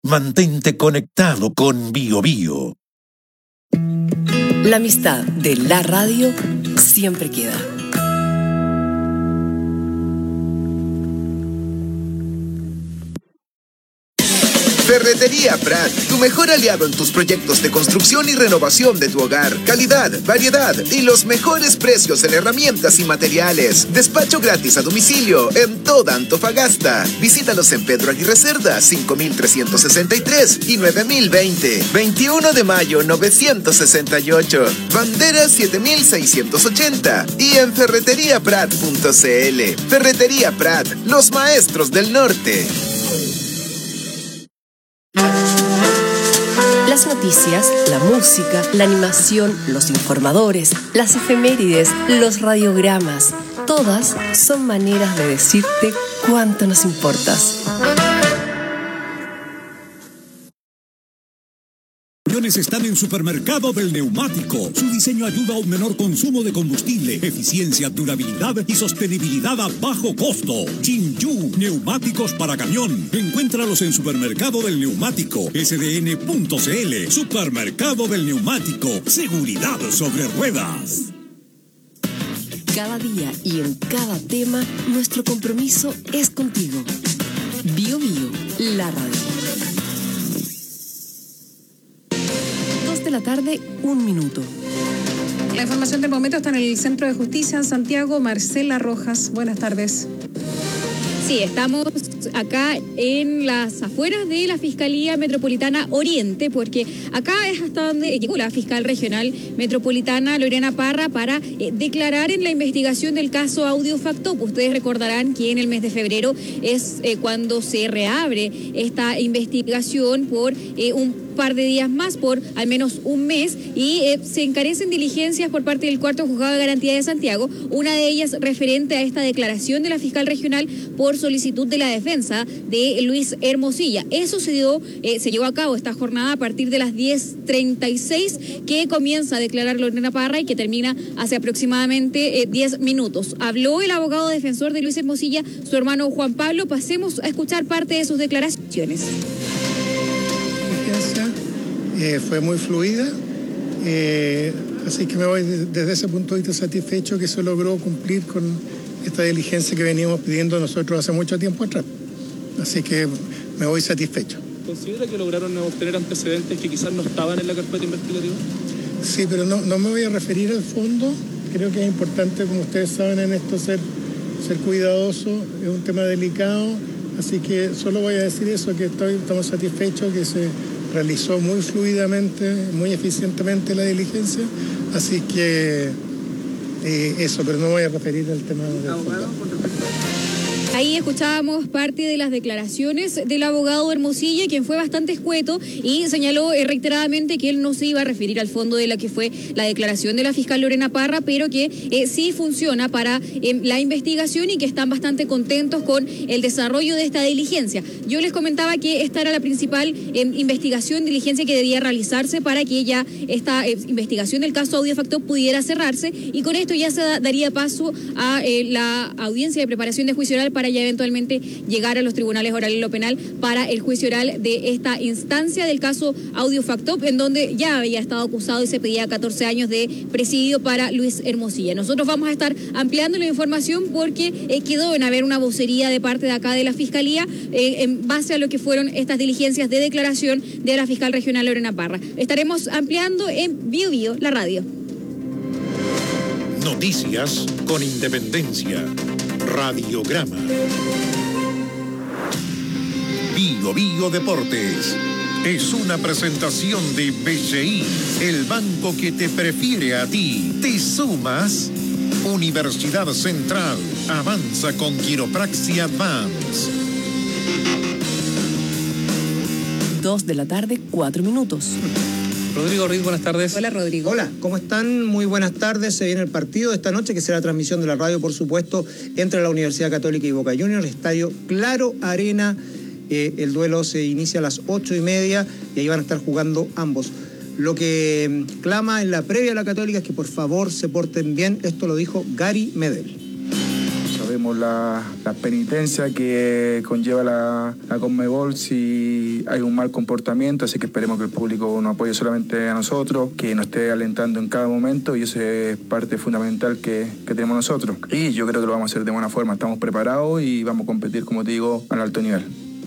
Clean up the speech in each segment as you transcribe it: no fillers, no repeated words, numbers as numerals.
Mantente conectado con BioBio. La amistad de la radio siempre queda. Ferretería Prat, tu mejor aliado en tus proyectos de construcción y renovación de tu hogar. Calidad, variedad y los mejores precios en herramientas y materiales. Despacho gratis a domicilio en toda Antofagasta. Visítalos en Pedro Aguirre Cerda, 5363 y 9020. 21 de mayo, 968. Bandera 7680. Y en ferreteriaprat.cl. Ferretería Prat, los maestros del norte. Las noticias, la música, la animación, los informadores, las efemérides, los radiogramas, todas son maneras de decirte cuánto nos importas. Están en Supermercado del Neumático. Su diseño ayuda a un menor consumo de combustible, eficiencia, durabilidad y sostenibilidad a bajo costo. Chinyu, neumáticos para camión. Encuéntralos en Supermercado del Neumático, sdn.cl. Supermercado del Neumático. Seguridad sobre ruedas. Cada día y en cada tema, nuestro compromiso es contigo. BioBio, la radio. De la tarde, 1 minuto. La información del momento está en el Centro de Justicia en Santiago. Marcela Rojas, buenas tardes. Sí, estamos acá en las afueras de la Fiscalía Metropolitana Oriente, porque acá es hasta donde llegó la fiscal regional metropolitana Lorena Parra para declarar en la investigación del caso Audio Factop. Ustedes recordarán que en el mes de febrero es cuando se reabre esta investigación por un par de días más, por al menos un mes, y se encarecen diligencias por parte del Cuarto Juzgado de Garantía de Santiago, una de ellas referente a esta declaración de la fiscal regional por solicitud de la defensa de Luis Hermosilla. Eso se llevó a cabo esta jornada a partir de las 10:36, que comienza a declarar Lorena Parra y que termina hace aproximadamente 10 minutos. Habló el abogado defensor de Luis Hermosilla, su hermano Juan Pablo. Pasemos a escuchar parte de sus declaraciones. Fue muy fluida, así que me voy desde ese punto de vista satisfecho que se logró cumplir con esta diligencia que veníamos pidiendo nosotros hace mucho tiempo atrás. Así que me voy satisfecho. ¿Considera que lograron obtener antecedentes que quizás no estaban en la carpeta investigativa? Sí, pero no me voy a referir al fondo. Creo que es importante, como ustedes saben, en esto ser cuidadoso. Es un tema delicado, así que solo voy a decir eso, que estamos satisfechos, que se realizó muy fluidamente, muy eficientemente la diligencia, así que eso, pero no voy a referir al tema del fondo. Ahí escuchábamos parte de las declaraciones del abogado Hermosilla, quien fue bastante escueto y señaló reiteradamente que él no se iba a referir al fondo de la que fue la declaración de la fiscal Lorena Parra, pero que sí funciona para la investigación y que están bastante contentos con el desarrollo de esta diligencia. Yo les comentaba que esta era la principal diligencia que debía realizarse para que ya esta investigación del caso Audio Factop pudiera cerrarse, y con esto ya se daría paso a la audiencia de preparación de juicio oral para ya eventualmente llegar a los tribunales oral y lo penal para el juicio oral de esta instancia del caso Audio Factop, en donde ya había estado acusado y se pedía 14 años de presidio para Luis Hermosilla. Nosotros vamos a estar ampliando la información porque quedó en haber una vocería de parte de acá de la Fiscalía en base a lo que fueron estas diligencias de declaración de la fiscal regional Lorena Parra. Estaremos ampliando en BioBio, la radio. Noticias con independencia. Radiograma. BioBio Deportes es una presentación de BCI, el banco que te prefiere a ti. ¿Te sumas? Universidad Central avanza con Quiropraxia Advance. 2 de la tarde, 4 minutos. Rodrigo Ruiz, buenas tardes. Hola, Rodrigo. Hola, ¿cómo están? Muy buenas tardes. Se viene el partido de esta noche, que será transmisión de la radio, por supuesto, entre la Universidad Católica y Boca Juniors, estadio Claro Arena. El duelo se inicia a las 8:30 y ahí van a estar jugando ambos. Lo que clama en la previa a la Católica es que por favor se porten bien. Esto lo dijo Gary Medel. sabemos la penitencia que conlleva la Conmebol si hay un mal comportamiento, así que esperemos que el público nos apoye solamente a nosotros, que nos esté alentando en cada momento, y eso es parte fundamental que tenemos nosotros. Y yo creo que lo vamos a hacer de buena forma, estamos preparados y vamos a competir, como te digo, al alto nivel.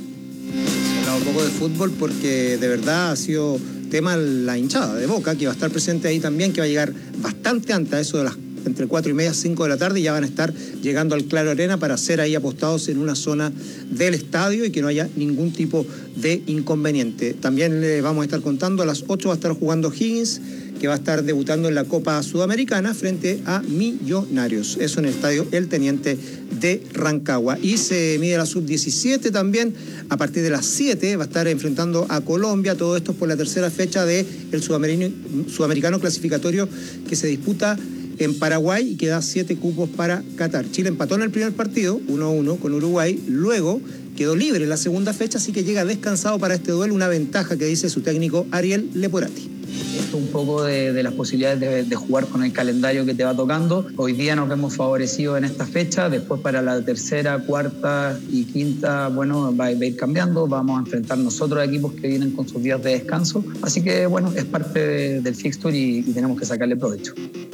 Un poco de fútbol porque de verdad ha sido tema la hinchada de Boca, que va a estar presente ahí también, que va a llegar bastante antes, a eso de las entre 4:30 y 5 de la tarde, y ya van a estar llegando al Claro Arena para ser ahí apostados en una zona del estadio y que no haya ningún tipo de inconveniente. También le vamos a estar contando, a las 8 va a estar jugando Higgins, que va a estar debutando en la Copa Sudamericana frente a Millonarios. Eso en el estadio El Teniente de Rancagua. Y se mide la sub-17 también. A partir de las 7 va a estar enfrentando a Colombia. Todo esto por la tercera fecha del sudamericano clasificatorio que se disputa en Paraguay y que da 7 cupos para Qatar. Chile empató en el primer partido, 1-1 con Uruguay. Luego quedó libre en la segunda fecha, así que llega descansado para este duelo. Una ventaja que dice su técnico Ariel Leporati. Esto un poco de las posibilidades de jugar con el calendario que te va tocando. Hoy día nos vemos favorecidos en esta fecha, después para la tercera, cuarta y quinta, bueno, va a ir cambiando, vamos a enfrentar nosotros a equipos que vienen con sus días de descanso, así que bueno, es parte del fixture y tenemos que sacarle provecho.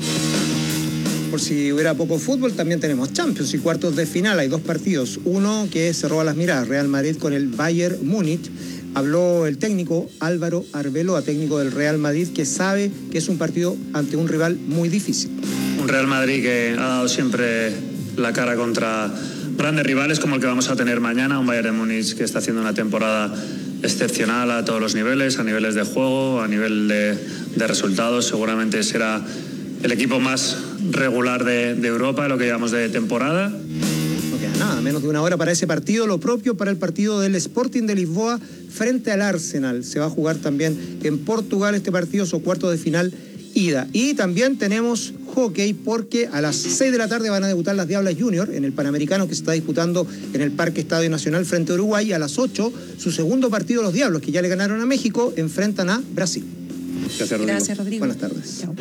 Por si hubiera poco fútbol, también tenemos Champions y cuartos de final. Hay 2 partidos, uno que se roba las miradas, Real Madrid con el Bayern Múnich. Habló el técnico Álvaro Arbeloa, técnico del Real Madrid, que sabe que es un partido ante un rival muy difícil. Un Real Madrid que ha dado siempre la cara contra grandes rivales como el que vamos a tener mañana, un Bayern de Múnich que está haciendo una temporada excepcional a todos los niveles, a niveles de juego, a nivel de resultados. Seguramente será el equipo más regular de Europa en lo que llevamos de temporada. No queda nada, menos de una hora para ese partido. Lo propio para el partido del Sporting de Lisboa frente al Arsenal. Se va a jugar también en Portugal este partido, su cuarto de final ida. Y también tenemos hockey porque a las 6 de la tarde van a debutar las Diablas Junior en el Panamericano que se está disputando en el Parque Estadio Nacional frente a Uruguay. Y a las 8, su segundo partido, los Diablos, que ya le ganaron a México, enfrentan a Brasil. Gracias, Rodrigo. Buenas tardes. Chao.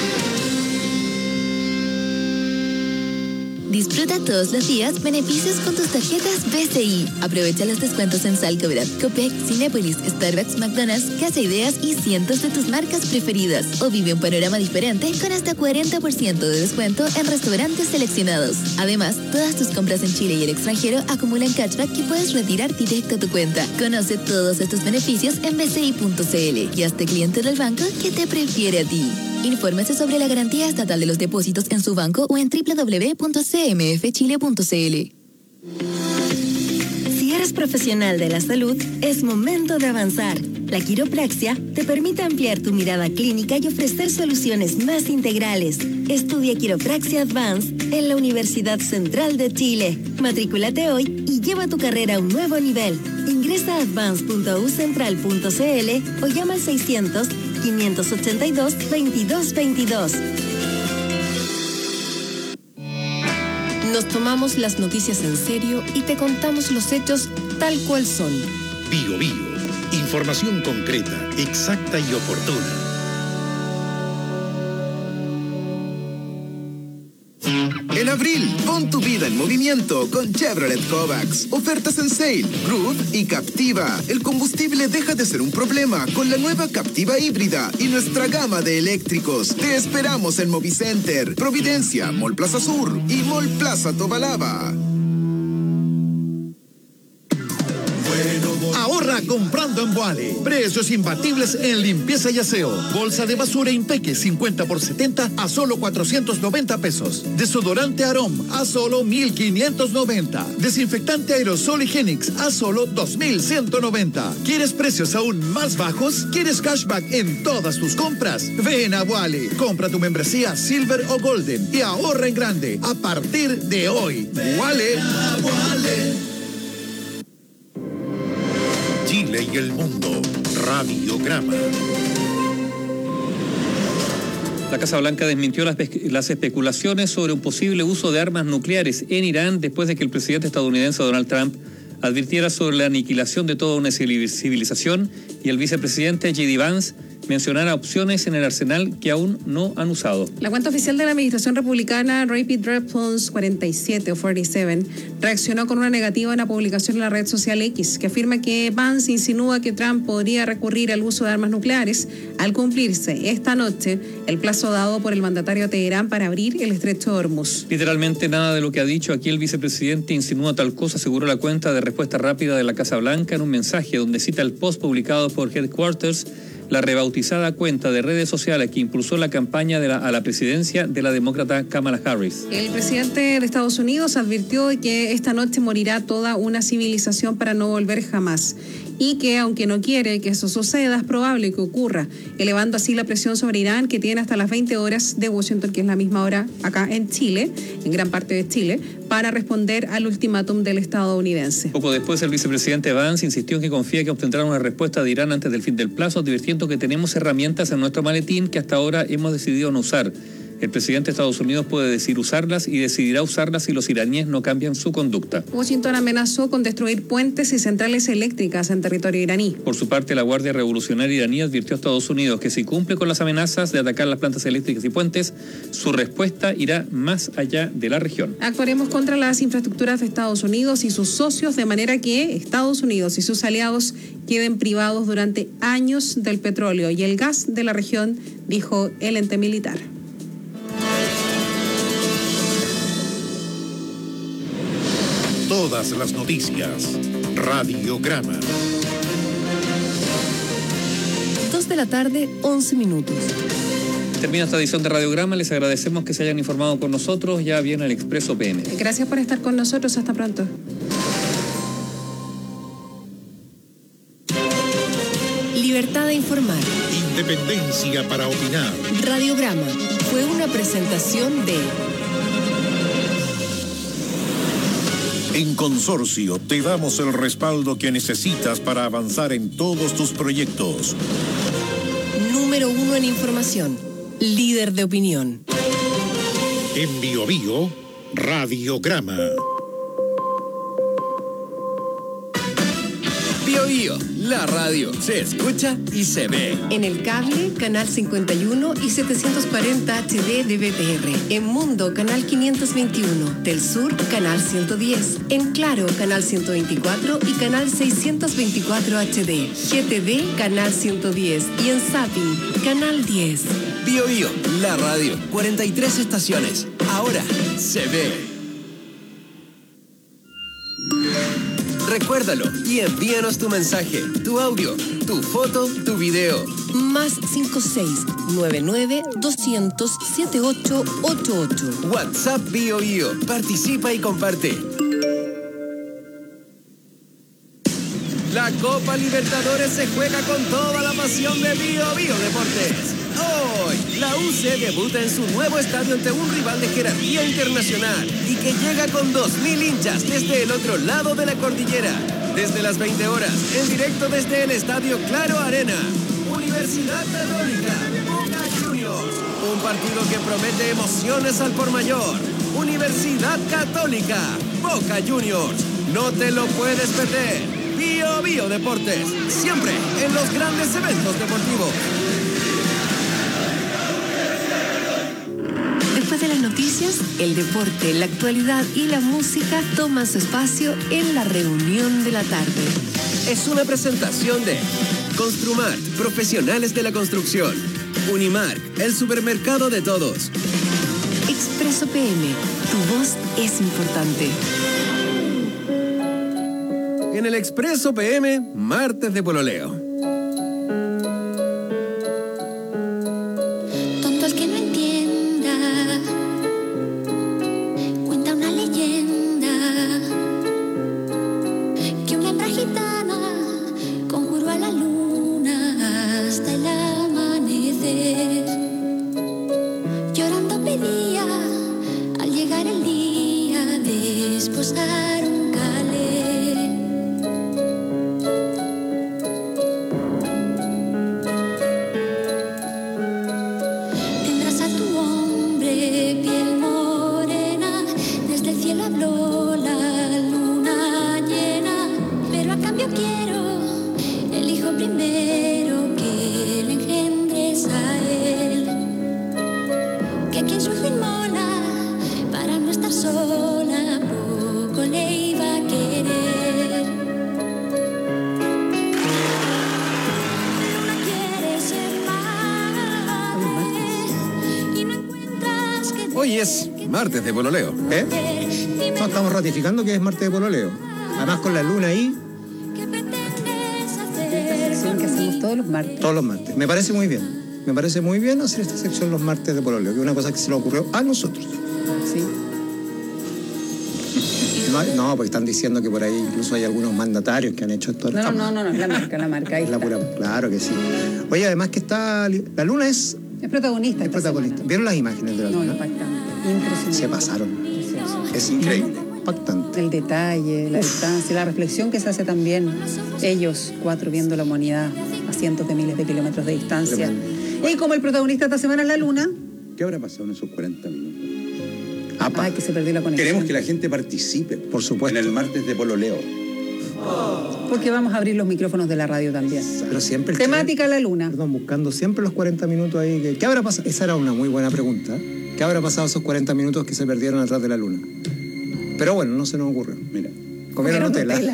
Disfruta todos los días beneficios con tus tarjetas BCI. Aprovecha los descuentos en Salcobrat, Copec, Cinépolis, Starbucks, McDonald's, Casa Ideas y cientos de tus marcas preferidas. O vive un panorama diferente con hasta 40% de descuento en restaurantes seleccionados. Además, todas tus compras en Chile y el extranjero acumulan cashback que puedes retirar directo a tu cuenta. Conoce todos estos beneficios en bci.cl y hazte cliente del banco que te prefiere a ti. Infórmese sobre la garantía estatal de los depósitos en su banco o en www.cmfchile.cl. Si eres profesional de la salud, es momento de avanzar. La quiropraxia te permite ampliar tu mirada clínica y ofrecer soluciones más integrales. Estudia Quiropraxia Advanced en la Universidad Central de Chile. Matrículate hoy y lleva tu carrera a un nuevo nivel. Ingresa a advance.ucentral.cl o llama al 600-582-2222. Nos tomamos las noticias en serio y te contamos los hechos tal cual son. Bio Bio. Información concreta, exacta y oportuna. En abril, pon tu vida en movimiento con Chevrolet Kovacs. Ofertas en Sale, Groove y Captiva. El combustible deja de ser un problema con la nueva Captiva híbrida y nuestra gama de eléctricos. Te esperamos en Movicenter, Providencia, Mall Plaza Sur y Mall Plaza Tobalaba. Ahorra comprando en Boale. Precios imbatibles en limpieza y aseo. Bolsa de basura Impeque 50 por 70 a solo 490 pesos. Desodorante Arom a solo 1,590. Desinfectante Aerosol Higienix a solo 2,190. ¿Quieres precios aún más bajos? ¿Quieres cashback en todas tus compras? Ven a Boale. Compra tu membresía Silver o Golden y ahorra en grande a partir de hoy. Boale. Chile y el mundo. Radiograma. La Casa Blanca desmintió las especulaciones sobre un posible uso de armas nucleares en Irán después de que el presidente estadounidense Donald Trump advirtiera sobre la aniquilación de toda una civilización y el vicepresidente J.D. Vance mencionar opciones en el arsenal que aún no han usado. La cuenta oficial de la administración republicana, Rapid Response 47 o 47, reaccionó con una negativa en la publicación en la red social X, que afirma que Vance insinúa que Trump podría recurrir al uso de armas nucleares al cumplirse esta noche el plazo dado por el mandatario de Teherán para abrir el estrecho de Hormuz. Literalmente nada de lo que ha dicho aquí el vicepresidente insinúa tal cosa, aseguró la cuenta de respuesta rápida de la Casa Blanca en un mensaje donde cita el post publicado por Headquarters, la rebautizada cuenta de redes sociales que impulsó la campaña a la presidencia de la demócrata Kamala Harris. El presidente de Estados Unidos advirtió de que esta noche morirá toda una civilización para no volver jamás, y que aunque no quiere que eso suceda, es probable que ocurra, elevando así la presión sobre Irán, que tiene hasta las 20 horas de Washington, que es la misma hora acá en Chile, en gran parte de Chile, para responder al ultimátum del estadounidense. Poco después, el vicepresidente Vance insistió en que confía que obtendrán una respuesta de Irán antes del fin del plazo, advirtiendo que tenemos herramientas en nuestro maletín que hasta ahora hemos decidido no usar. El presidente de Estados Unidos puede decidir usarlas y decidirá usarlas si los iraníes no cambian su conducta. Washington amenazó con destruir puentes y centrales eléctricas en territorio iraní. Por su parte, la Guardia Revolucionaria iraní advirtió a Estados Unidos que si cumple con las amenazas de atacar las plantas eléctricas y puentes, su respuesta irá más allá de la región. Actuaremos contra las infraestructuras de Estados Unidos y sus socios de manera que Estados Unidos y sus aliados queden privados durante años del petróleo y el gas de la región, dijo el ente militar. Todas las noticias. Radiograma. 2 de la tarde, 11 minutos. Termina esta edición de Radiograma. Les agradecemos que se hayan informado con nosotros. Ya viene el Expreso PM. Gracias por estar con nosotros. Hasta pronto. Libertad de informar. Independencia para opinar. Radiograma fue una presentación de... En Consorcio te damos el respaldo que necesitas para avanzar en todos tus proyectos. Número 1 en información. Líder de opinión. En Biobío, Radiograma. Biobío, la radio se escucha y se ve. En el cable, canal 51 y 740 HD de BTR. En Mundo, canal 521. Del Sur, canal 110. En Claro, canal 124 y canal 624 HD. GTV, canal 110. Y en Zapping, canal 10. Biobío, la radio. 43 estaciones. Ahora se ve. Recuérdalo y envíanos tu mensaje, tu audio, tu foto, tu video. Más 56-99-200-7888. WhatsApp Biobío. Participa y comparte. La Copa Libertadores se juega con toda la pasión de Biobío Deportes. Hoy, la UC debuta en su nuevo estadio ante un rival de jerarquía internacional y que llega con 2.000 hinchas desde el otro lado de la cordillera. Desde las 20 horas, en directo desde el estadio Claro Arena. Universidad Católica, Boca Juniors. Un partido que promete emociones al por mayor. Universidad Católica, Boca Juniors. No te lo puedes perder. Biobío Deportes, siempre en los grandes eventos deportivos. Después de las noticias, el deporte, la actualidad y la música toman su espacio en la reunión de la tarde. Es una presentación de Construmart, profesionales de la construcción. Unimark, el supermercado de todos. Expreso PM, tu voz es importante. En el Expreso PM, martes de pololeo. Tonto el que no entienda, cuenta una leyenda, que una hembra gitana conjuró a la luna hasta el amanecer. Llorando pedía al llegar el día de esposar un calé. Piel morena, desde el cielo habló la luna llena, pero a cambio quiero el hijo primero que le engendró. Hoy es martes de pololeo. No, estamos ratificando que es martes de pololeo. Además con la luna ahí. Esta sección que hacemos todos los martes. Todos los martes. Me parece muy bien. Me parece muy bien hacer esta sección los martes de pololeo, que es una cosa que se nos ocurrió a nosotros. Sí. No, porque están diciendo que por ahí incluso hay algunos mandatarios que han hecho esto. No, la marca. Ahí es la pura, claro que sí. Oye, además que está... La luna es protagonista. Es protagonista. ¿Vieron las imágenes de la luna? No, impactante. Impresionante. Se pasaron. Es increíble. Impactante. El detalle, la distancia, la reflexión que se hace también. Ellos, 4, viendo la humanidad a cientos de miles de kilómetros de distancia. Y como el protagonista esta semana es la luna... ¿Qué habrá pasado en esos 40 minutos? Ay, que se perdió la conexión. Queremos que la gente participe, por supuesto, en el martes de pololeo. Porque vamos a abrir los micrófonos de la radio también. Pero siempre temática la luna. Perdón, buscando siempre los 40 minutos ahí. ¿Qué habrá pasado? Esa era una muy buena pregunta. ¿Qué habrá pasado esos 40 minutos que se perdieron atrás de la luna? Pero bueno, no se nos ocurrió. Mira. Comieron Nutella.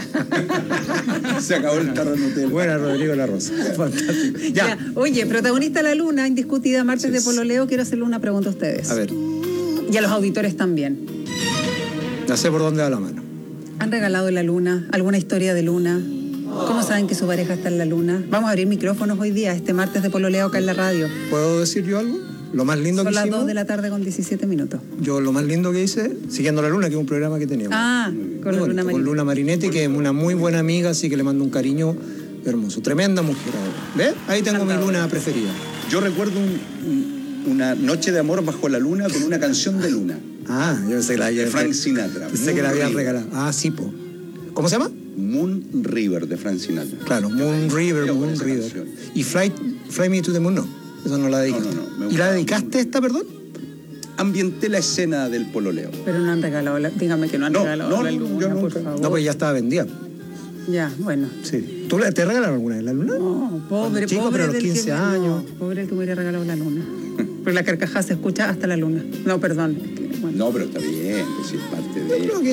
Se acabó el tarro de Nutella. Buena, Rodrigo La Rosa. Fantástico. Ya. Oye, protagonista la luna, indiscutida, martes de pololeo. Quiero hacerle una pregunta a ustedes. A ver. Y a los auditores también. No sé por dónde va la mano. ¿Han regalado la luna? ¿Alguna historia de luna? ¿Cómo saben que su pareja está en la luna? Vamos a abrir micrófonos hoy día, este martes de pololeo acá en la radio. ¿Puedo decir yo algo? Lo más lindo que hicimos... Son las 2 de la tarde con 17 minutos. Yo lo más lindo que hice, Siguiendo la Luna, que es un programa que teníamos. Con la Luna Marinetti. Con Luna Marinetti, que es una muy buena amiga, así que le mando un cariño hermoso. Tremenda mujer. ¿Ves? Ahí tengo mi luna preferida. Yo recuerdo una noche de amor bajo la luna con una canción de luna. Yo pensé que la había... Frank Sinatra. Pensé que la habían regalado. Sí, po. ¿Cómo se llama? Moon River, de Frank Sinatra. Claro, Moon River. Y Fly Me to the Moon, no. Eso no la dedicaste. No. ¿Y la dedicaste esta, perdón? Ambienté la escena del pololeo. Pero no han regalado, dígame que no han regalado la luna, por favor. No, pues ya estaba vendida. Ya, bueno. Sí. ¿Tú te regalaron alguna vez la luna? No, pobre, chico, pobre pero a los 15 años. No, pobre el que me hubiera regalado la luna. Pero la carcajada se escucha hasta la luna. No, perdón. Bueno. No, pero está bien, pues sí, es parte de eso.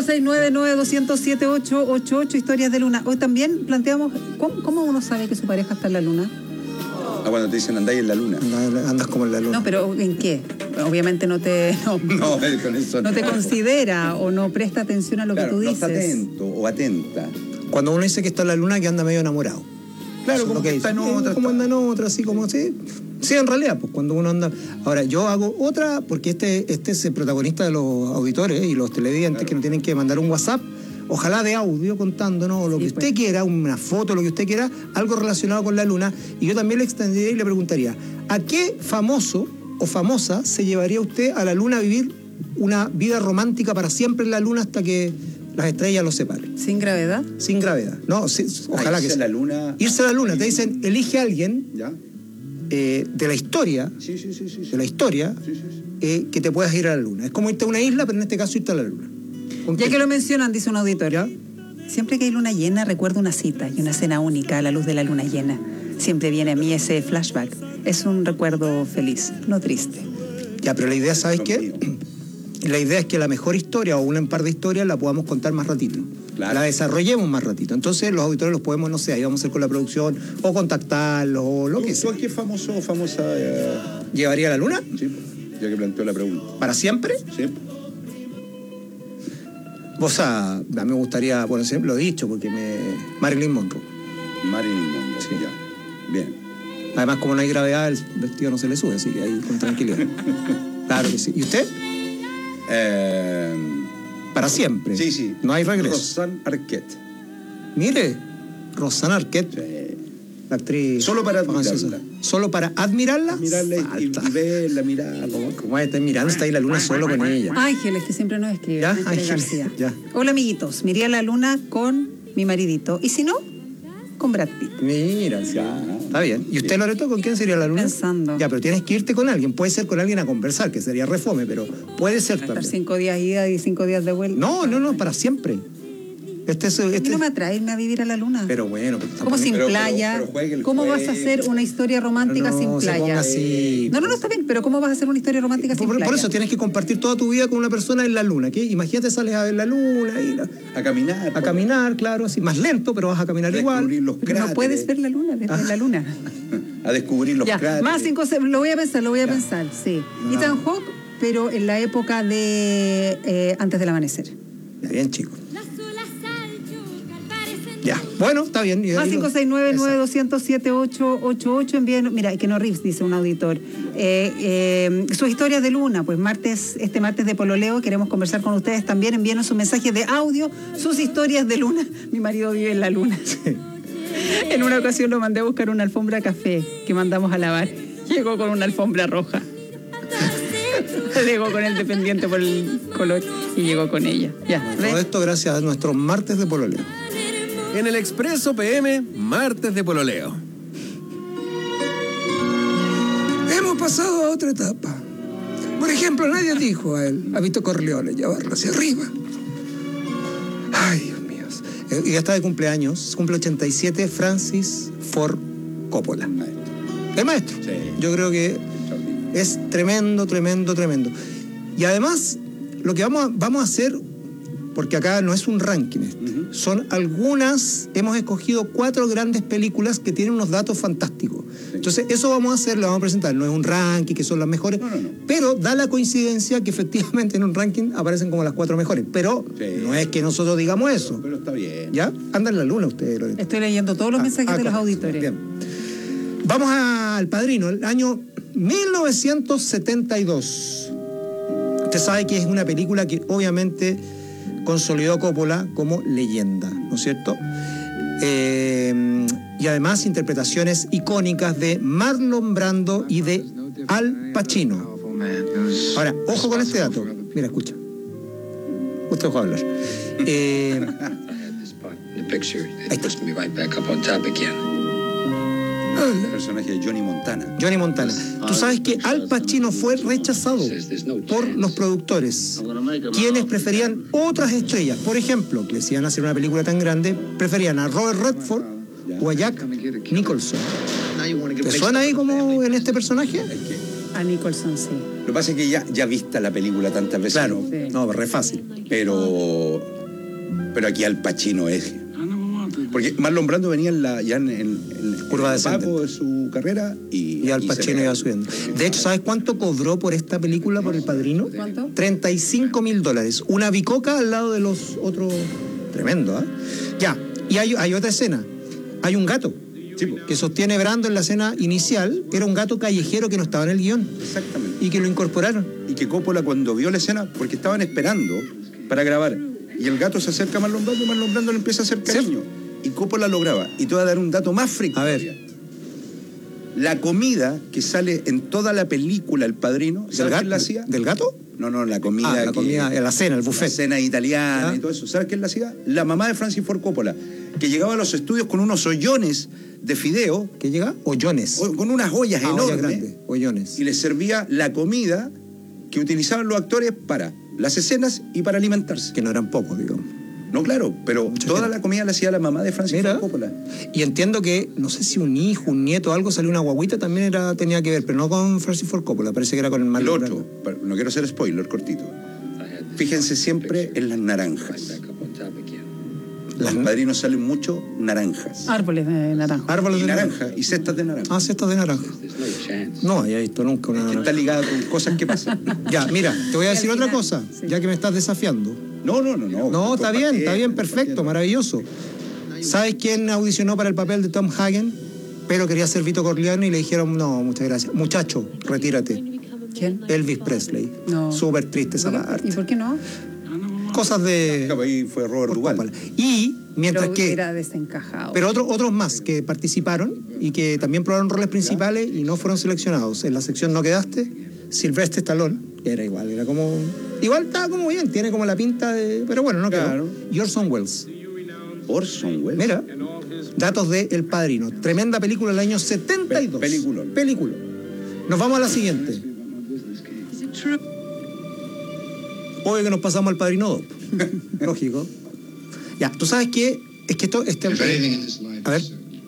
569-9200-8888, historias de luna. Hoy también planteamos, ¿cómo uno sabe que su pareja está en la luna? Cuando te dicen andáis en la luna. Andas como en la luna. No, pero ¿en qué? Obviamente no te considera o no presta atención a lo que tú dices. No está atento o atenta. Cuando uno dice que está en la luna, que anda medio enamorado. Claro, como que está en otra. Como anda en otra, así como así. Sí, en realidad, pues cuando uno anda... Ahora, yo hago otra, porque este es el protagonista de los auditores y los televidentes, que nos tienen que mandar un WhatsApp, ojalá de audio, contándonos lo que usted quiera, una foto, lo que usted quiera, algo relacionado con la luna. Y yo también le extendería y le preguntaría, ¿a qué famoso o famosa se llevaría usted a la luna a vivir una vida romántica para siempre en la luna hasta que las estrellas los separen? ¿Sin gravedad? Sin gravedad. No, sí, ojalá que sea. Irse a la luna. Irse a la luna. Te dicen, elige a alguien... ¿Ya? De la historia, de la historia, que te puedas ir a la luna. Es como irte a una isla, pero en este caso irte a la luna. Ya que lo mencionan, dice un auditor, siempre que hay luna llena recuerdo una cita y una cena única a la luz de la luna llena. Siempre viene a mí ese flashback. Es un recuerdo feliz, no triste. Ya, pero la idea, ¿sabes qué? La idea es que la mejor historia o un par de historias la podamos contar más ratito. Claro. La desarrollemos más ratito. Entonces los auditores los podemos, no sé, ahí vamos a hacer con la producción o contactarlos o lo que sea. ¿Tú a qué famoso o famosa llevaría a la luna? Sí, ya que planteó la pregunta. ¿Para siempre? Sí. Vos a mí me gustaría, bueno, siempre lo he dicho, porque Marilyn Monroe. Marilyn Monroe, sí. Ya. Bien. Además, como no hay gravedad, el vestido no se le sube, así que ahí con tranquilidad. Claro que sí. ¿Y usted? Para siempre. Sí. No hay regreso. Rosanne Arquette. Mire, Rosanne Arquette. Sí. La actriz. Solo para admirarla. ¿Solo para admirarla? Admirarla y verla, mirarla. ¿Cómo está mirando? Está ahí la luna solo con ella. Ángeles, que siempre nos escribe. ¿Ya? Ángeles. Ya. Hola, amiguitos. Miré a la luna con mi maridito. Y si no, con Brad Pitt. Mira, ya. Está bien. ¿Y usted, Loreto, con quién sería la luna? Pensando. Ya, pero tienes que irte con alguien. Puede ser con alguien a conversar, que sería refome, pero puede ser también. Estar 5 días ida y 5 días de vuelta. No, para siempre. A mí no me atrae irme a vivir a la luna. Pero bueno. ¿Cómo sin playa? ¿Cómo vas a hacer una historia romántica sin playa? Así. No, está bien, pero ¿cómo vas a hacer una historia romántica sin playa? Por eso tienes que compartir toda tu vida con una persona en la luna. ¿Qué? Imagínate, sales a ver la luna. A caminar. A caminar, claro, así. Más lento, pero vas a caminar igual. Los cráteres. No puedes ver la luna desde la luna. A descubrir los cráteres. Más 5, lo voy a pensar, sí. Ethan Hawke pero en la época de Antes del Amanecer. Bien, chicos. Ya, bueno, está bien. Más 569-9200-7888. Envíen, mira, que no Rips, dice un auditor. Sus historias de Luna, pues este martes de pololeo, queremos conversar con ustedes también. Envíenos un mensaje de audio, sus historias de Luna. Mi marido vive en la Luna. Sí. En una ocasión lo mandé a buscar una alfombra café que mandamos a lavar. Llegó con una alfombra roja. Llegó con el dependiente por el color y llegó con ella. Ya, todo esto gracias a nuestro martes de pololeo. En el Expreso PM, martes de pololeo. Hemos pasado a otra etapa. Por ejemplo, nadie dijo a él, a Vito Corleone, llevarlo hacia arriba. Ay, Dios mío. Y ya está de cumpleaños, cumple 87, Francis Ford Coppola. El maestro. Sí. Yo creo que es tremendo. Y además, lo que vamos a hacer, porque acá no es un ranking, son algunas, hemos escogido 4 grandes películas que tienen unos datos fantásticos. Sí. Entonces, eso vamos a hacer, lo vamos a presentar. No es un ranking, que son las mejores, pero da la coincidencia que efectivamente en un ranking aparecen como las 4 mejores. Pero no es que nosotros digamos eso. Pero está bien. ¿Ya? Andan en la luna ustedes, Loreto. Estoy leyendo todos los mensajes de los auditores. Bien. Vamos al Padrino, el año 1972. Usted sabe que es una película que obviamente consolidó a Coppola como leyenda, ¿no es cierto? Y además interpretaciones icónicas de Marlon Brando y de Al Pacino. Ahora, ojo con este dato. Mira, escucha. Usted va a hablar. Ahí está. El personaje de Johnny Montana. Tú sabes que Al Pacino fue rechazado por los productores, quienes preferían otras estrellas. Por ejemplo, que si iban a hacer una película tan grande, preferían a Robert Redford o a Jack Nicholson. ¿Te suena ahí como en este personaje? A Nicholson, sí. Lo que pasa es que ya vista la película tantas veces. Claro, no, re fácil. Pero aquí Al Pacino es... Porque Marlon Brando venía ya en el curva de su carrera y Al Pacino iba subiendo. De hecho, ¿sabes cuánto cobró por esta película, por El Padrino? ¿Cuánto? $35,000. Una bicoca al lado de los otros. Tremendo, ¿eh? Ya, y hay otra escena. Hay un gato que sostiene Brando en la escena inicial. Era un gato callejero que no estaba en el guión. Exactamente. Y que lo incorporaron. Y que Coppola, cuando vio la escena, porque estaban esperando para grabar, y el gato se acerca a Marlon Brando y Marlon Brando le empieza a hacer cariño. Y Coppola lo graba. Y te voy a dar un dato más freak. A ver. La comida que sale en toda la película El Padrino, ¿sabes quién la hacía? ¿Del gato? No, la comida. La cena, el buffet. La cena italiana y todo eso. ¿Sabes quién la hacía? La mamá de Francis Ford Coppola, que llegaba a los estudios con unos ollones de fideo. ¿Qué llega? Ollones. Con unas ollas enormes. Grandes. Ollones. Y les servía la comida que utilizaban los actores para las escenas y para alimentarse. Que no eran pocos, digamos. No, claro, pero toda la comida la hacía la mamá de Francis Ford Coppola. Y entiendo que, no sé si un hijo, un nieto, algo, salió una guaguita, también tenía que ver, pero no con Francis Ford Coppola, parece que era con el Marlon. El otro, no quiero hacer spoiler, cortito. Fíjense siempre en las naranjas. Los padrinos salen mucho naranjas. Árboles de naranja. Árboles de naranja y cestas de naranja. Cestas de naranja. No había visto nunca una naranja. Está ligada con cosas que pasan. Ya, mira, te voy a decir otra cosa, ya que me estás desafiando. No. No, está bien, perfecto, maravilloso. ¿Sabes quién audicionó para el papel de Tom Hagen? Pero quería ser Vito Corleone y le dijeron, no, muchas gracias. Muchacho, retírate. ¿Quién? Elvis Presley. No. Súper triste esa parte. ¿Y por qué no? Cosas de... Ahí fue Robert Duvall. Y mientras que... Era desencajado. Pero otros más que participaron y que también probaron roles principales y no fueron seleccionados. En la sección No Quedaste, Sylvester Stallone, era igual, era como... Igual estaba como bien, tiene como la pinta de... Pero bueno, no quedó. Y Orson Welles. Mira, datos de El Padrino. Tremenda película del año 72. Película. Nos vamos a la siguiente. Obvio que nos pasamos al Padrino 2. Lógico. Ya, tú sabes que es que esto... A ver.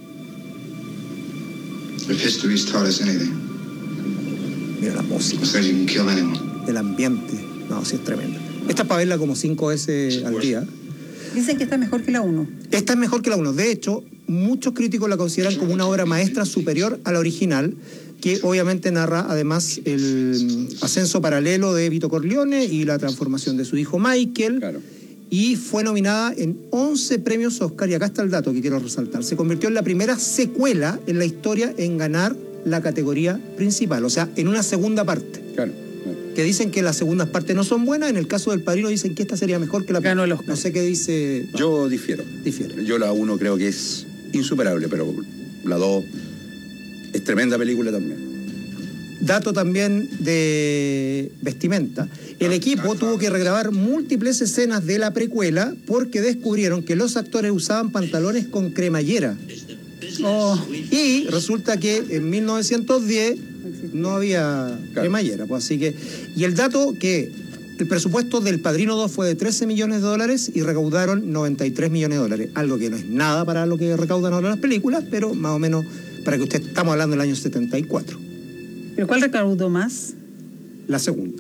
Mira la música. El ambiente. No, sí es tremendo. Esta es para verla como 5 veces al día. Dicen que está mejor que la 1. Esta es mejor que la 1. De hecho, muchos críticos la consideran como una obra maestra superior a la original, que obviamente narra además el ascenso paralelo de Vito Corleone y la transformación de su hijo Michael. Claro. Y fue nominada en 11 premios Oscar, y acá está el dato que quiero resaltar. Se convirtió en la primera secuela en la historia en ganar la categoría principal, o sea, en una segunda parte. Claro. Que dicen que las segundas partes no son buenas, en el caso del Padrino dicen que esta sería mejor que la Ganó el Oscar. No sé qué dice... Yo difiero. Yo la 1 creo que es insuperable, pero la 2 es tremenda película también. Dato también de vestimenta. El equipo tuvo que regrabar múltiples escenas de la precuela porque descubrieron que los actores usaban pantalones con cremallera. Y resulta que en 1910 no había cremallera. Pues así que, y el dato que el presupuesto del Padrino 2 fue de $13 millones y recaudaron $93 millones. Algo que no es nada para lo que recaudan ahora las películas, pero más o menos para que usted, estamos hablando del año 74. ¿Pero cuál recaudó más? La segunda.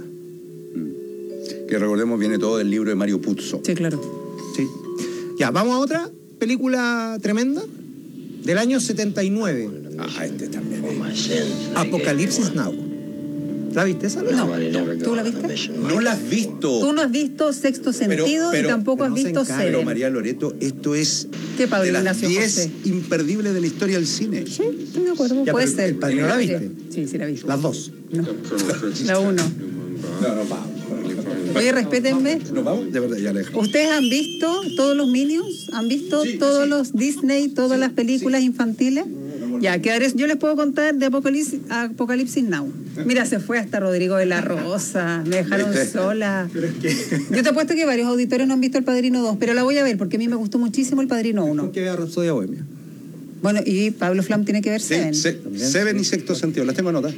Que recordemos, viene todo del libro de Mario Puzo. Sí, claro. Sí. Ya, vamos a otra película tremenda del año 79. Este también. Apocalipsis Now. ¿La viste esa? No. ¿Tú la viste? No la has visto. Tú no has visto Sexto Sentido y tampoco has visto Seven. Pero María Loreto, esto es ¿Qué Pablo de las Ignacio 10 José? imperdibles de la historia del cine. Sí, estoy de acuerdo. Ya, puede pero ser. ¿El Padrino la viste? Sí, sí la vi. Las dos. No. La 1. No, vamos. Oye, respétenme. No, vamos, de verdad, ya le dejo. ¿Ustedes han visto todos los Minions? ¿Han visto todos los Disney, todas las películas infantiles? Ya, yo les puedo contar de Apocalipsis Now. Mira, se fue hasta Rodrigo de la Rosa, me dejaron sola. Yo te apuesto que varios auditores no han visto El Padrino 2, pero la voy a ver porque a mí me gustó muchísimo El Padrino 1. Que vea Rapsodia Bohemia. Bueno, y Pablo Flam tiene que ver Seven. Seven y Sexto Sentido, las tengo anotadas.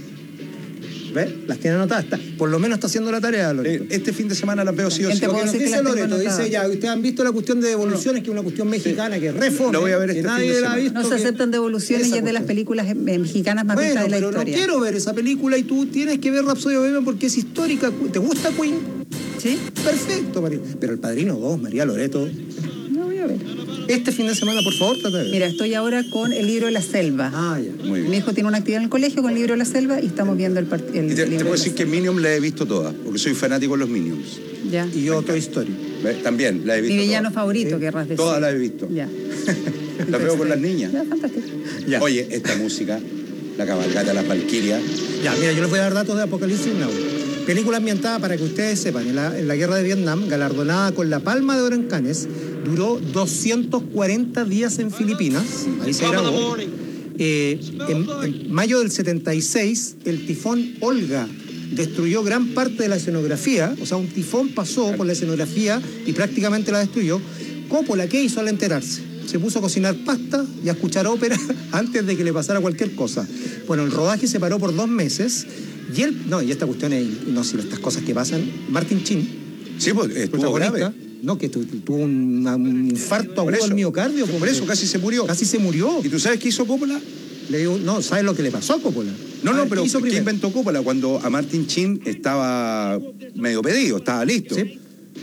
¿Ves? Las tiene anotadas. Por lo menos está haciendo la tarea, Loreto. Este fin de semana las veo sí o sí. Te puedo Porque nos decir que dice las tengo Loreto, anotadas. dice ya, ustedes han visto la cuestión de devoluciones, que es una cuestión mexicana, que es re fome, Lo voy a ver que este fin nadie de la ha semana. visto. No se que- aceptan devoluciones esa y es de las cuestión. películas mexicanas más vistas de la pero historia. no quiero ver esa película y tú tienes que ver Rapsodia Bohemia porque es histórica. ¿Te gusta Queen? Sí. Perfecto, María. Pero El Padrino 2, María Loreto. No voy a ver. Este fin de semana, por favor, trata de ver. Mira, estoy ahora con El Libro de la Selva. Ah, ya. Muy bien. Mi hijo tiene una actividad en el colegio con El Libro de la Selva y estamos viendo el Y te libro de puedo la decir que Minions la he visto todas, porque soy fanático de los Minions. Selva. Ya. Y yo Toy Story. ¿Ves? También la he visto. Mi villano todas. favorito, querrás decir. Todas las he visto. Ya. Las veo con las niñas. Ya, fantástico. Ya. Oye, esta música, la cabalgata de las Valquirias. Ya, mira, yo les voy a dar datos de Apocalipsis Now. Película ambientada, para que ustedes sepan, en la guerra de Vietnam, galardonada con la Palma de Oro en Cannes, duró 240 días en Filipinas, ahí se grabó. En mayo del 76, el tifón Olga destruyó gran parte de la escenografía, o sea, un tifón pasó por la escenografía y prácticamente la destruyó. Coppola, ¿qué hizo al enterarse? Se puso a cocinar pasta y a escuchar ópera antes de que le pasara cualquier cosa. Bueno, el rodaje se paró por 2 meses y y esta cuestión es, no sé, estas cosas que pasan. Martin Sheen, Sí, pues estuvo protagonista, grave. no, que tuvo un infarto agudo al miocardio. Por eso, casi se murió. Casi se murió. ¿Y tú sabes qué hizo Coppola? Le digo, no, ¿sabes lo que le pasó a Coppola? No, A ver, pero ¿qué hizo ¿qué primero? inventó Coppola? Cuando a Martin Sheen estaba medio pedido, estaba listo. Sí.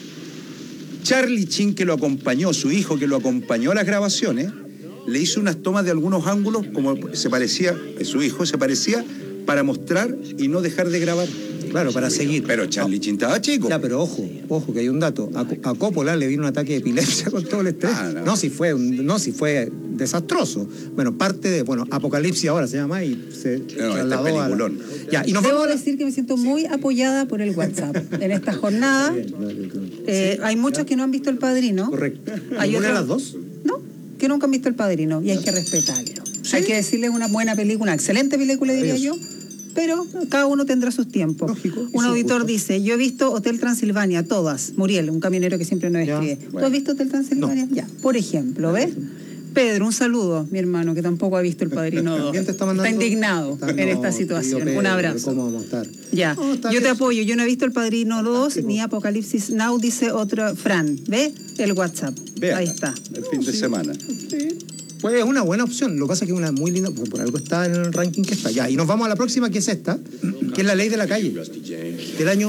Charlie Sheen, que lo acompañó, su hijo que lo acompañó a las grabaciones, le hizo unas tomas de algunos ángulos, como se parecía, su hijo se parecía, para mostrar y no dejar de grabar. Claro, para seguir. Pero Charlie Sheen estaba chico. Ya, pero ojo, que hay un dato. A Coppola le vino un ataque de epilepsia con todo el estrés. No, si fue desastroso. Bueno, parte de, Apocalipsis ahora se llama y se trasladó a la... Ya, y nos Debo vamos a... decir que me siento muy apoyada por el WhatsApp en esta jornada. Hay muchos que no han visto El Padrino. Correcto. Hay ¿Ninguna de otros- las dos? No, que nunca han visto El Padrino y hay que respetarlo. Hay que decirles una buena película, una excelente película, diría yo. Pero cada uno tendrá sus tiempos. Lógico, Un su auditor gusto. dice, yo he visto Hotel Transilvania, todas. Muriel, un camionero que siempre nos escribe. ¿Tú has visto Hotel Transilvania? Ya, por ejemplo, ¿ves? Pedro, un saludo, mi hermano, que tampoco ha visto El Padrino 2. También te está mandando- indignado en esta situación. Querido Un Pedro, abrazo. ¿Cómo vamos a estar? Ya, No, está yo te bien. apoyo. Yo no he visto El Padrino 2 ni Apocalipsis Now, dice otro Fran. ¿Ve? El WhatsApp. Véala, Ahí está. El fin de semana. Pues es una buena opción. Lo que pasa es que es una muy linda, por algo está en el ranking que está. Ya, y nos vamos a la próxima, que es esta, que es La Ley de la Calle, del año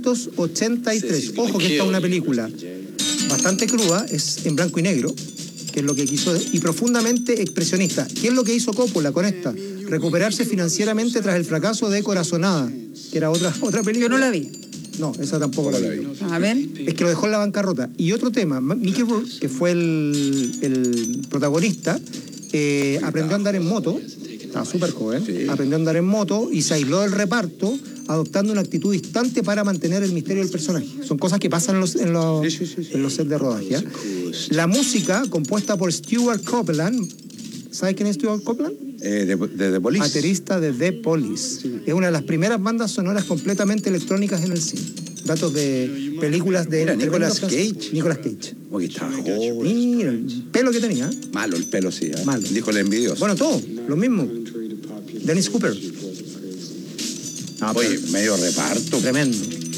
1983. Ojo que esta es una película bastante cruda, es en blanco y negro. que es lo que quiso, y profundamente expresionista. ¿Qué es lo que hizo Coppola con esta? Recuperarse financieramente tras el fracaso de Corazonada, que era otra película. Yo no la vi. No, esa tampoco la vi. A ver. Es que lo dejó en la bancarrota. Y otro tema, Mickey Rourke, que fue el protagonista, aprendió a andar en moto, estaba súper joven, aprendió a andar en moto y se aisló del reparto, adoptando una actitud distante para mantener el misterio del personaje. Son cosas que pasan en los sets de rodaje. ¿Eh? La música, compuesta por Stuart Copeland, ¿sabes quién es Stuart Copeland? De The Police. Baterista de The Police. Es una de las primeras bandas sonoras completamente electrónicas en el cine. Datos de películas de... Mira, Nicolas Cage. Nicolas Cage. Oye, estaba joven. Mira, el pelo que tenía. Malo el pelo, sí. Malo. Dijo el envidioso. Bueno, todo, lo mismo. Dennis Cooper. Oye, medio reparto. Tremendo.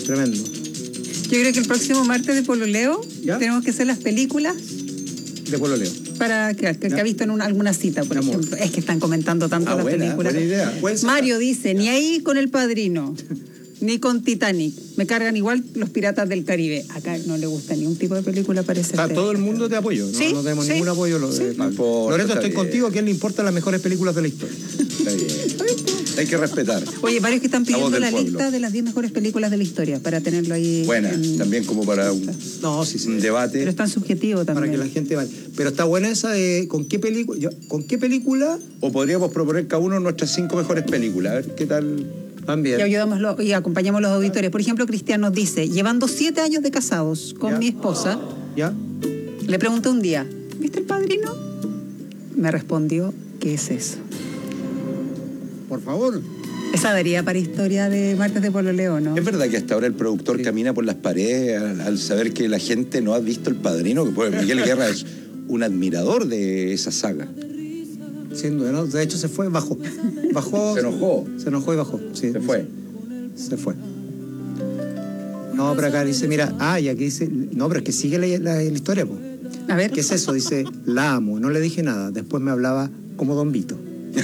Yo creo que el próximo martes de Pololeo tenemos que hacer las películas de Pololeo. Para que ha visto en alguna cita, por ejemplo. Es que están comentando tanto las películas. Buena idea. Mario dice, ni ahí con El Padrino, ni con Titanic. Me cargan igual los Piratas del Caribe. Acá no le gusta ni un tipo de película, parece. Todo el mundo te apoyo. No, no tenemos ningún apoyo. Loreto, estoy contigo. ¿A quién le importan las mejores películas de la historia? Está bien. Hay que respetar. Oye, varios que están pidiendo la lista de las 10 mejores películas de la historia para tenerlo ahí. Buena, también como para un debate. Pero es tan subjetivo también. Para que la gente vaya. Pero está buena esa de ¿con qué película? O podríamos proponer cada uno nuestras 5 mejores películas. A ver qué tal. También. Y acompañamos a los auditores. Por ejemplo, Cristian nos dice, llevando 7 años de casados con mi esposa, le pregunté un día, ¿viste El Padrino? Me respondió, ¿qué es eso? Por favor. Esa daría para historia de Martes de Pololeo, ¿no? Es verdad que hasta ahora el productor camina por las paredes al saber que la gente no ha visto El Padrino, que pues, Miguel Guerra es un admirador de esa saga. Siendo, ¿no? De hecho se fue, bajó. Se enojó. Se enojó y bajó. Sí, se fue. Se fue. No, pero acá dice, mira, y aquí dice, no, pero es que sigue la historia, pues. A ver. ¿Qué es eso? Dice, la amo, no le dije nada. Después me hablaba como Don Vito.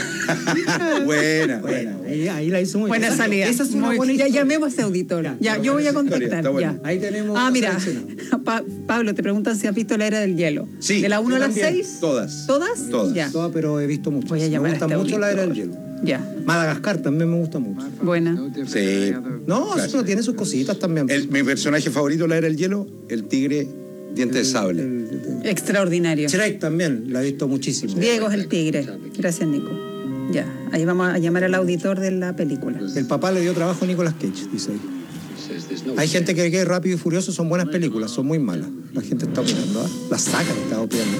Buena. Ahí la hizo muy buena salida. Esa es una buena ya historia. llamemos a ese auditor. Ya, yo voy a contactar. Ya. Ahí tenemos. Mira, Pablo, te preguntan si has visto La Era del Hielo. Sí. ¿De la 1 a la 6? Todas. ¿Todas? Ya. Todas, pero he visto mucho. Voy a llamar me gusta mucho La Era del Hielo. Ya. Madagascar también me gusta mucho. Buena. Sí. No, eso tiene sus cositas también. Mi personaje favorito, La Era del Hielo, el tigre diente de sable. Extraordinario. Shrek también, la he visto muchísimo. Diego es el tigre. Gracias, Nico. Ya, ahí vamos a llamar al auditor de la película. El papá le dio trabajo a Nicolas Cage, dice ahí. Hay gente que cree que Rápido y Furioso son buenas películas, son muy malas. La gente está opinando, La saca está opinando.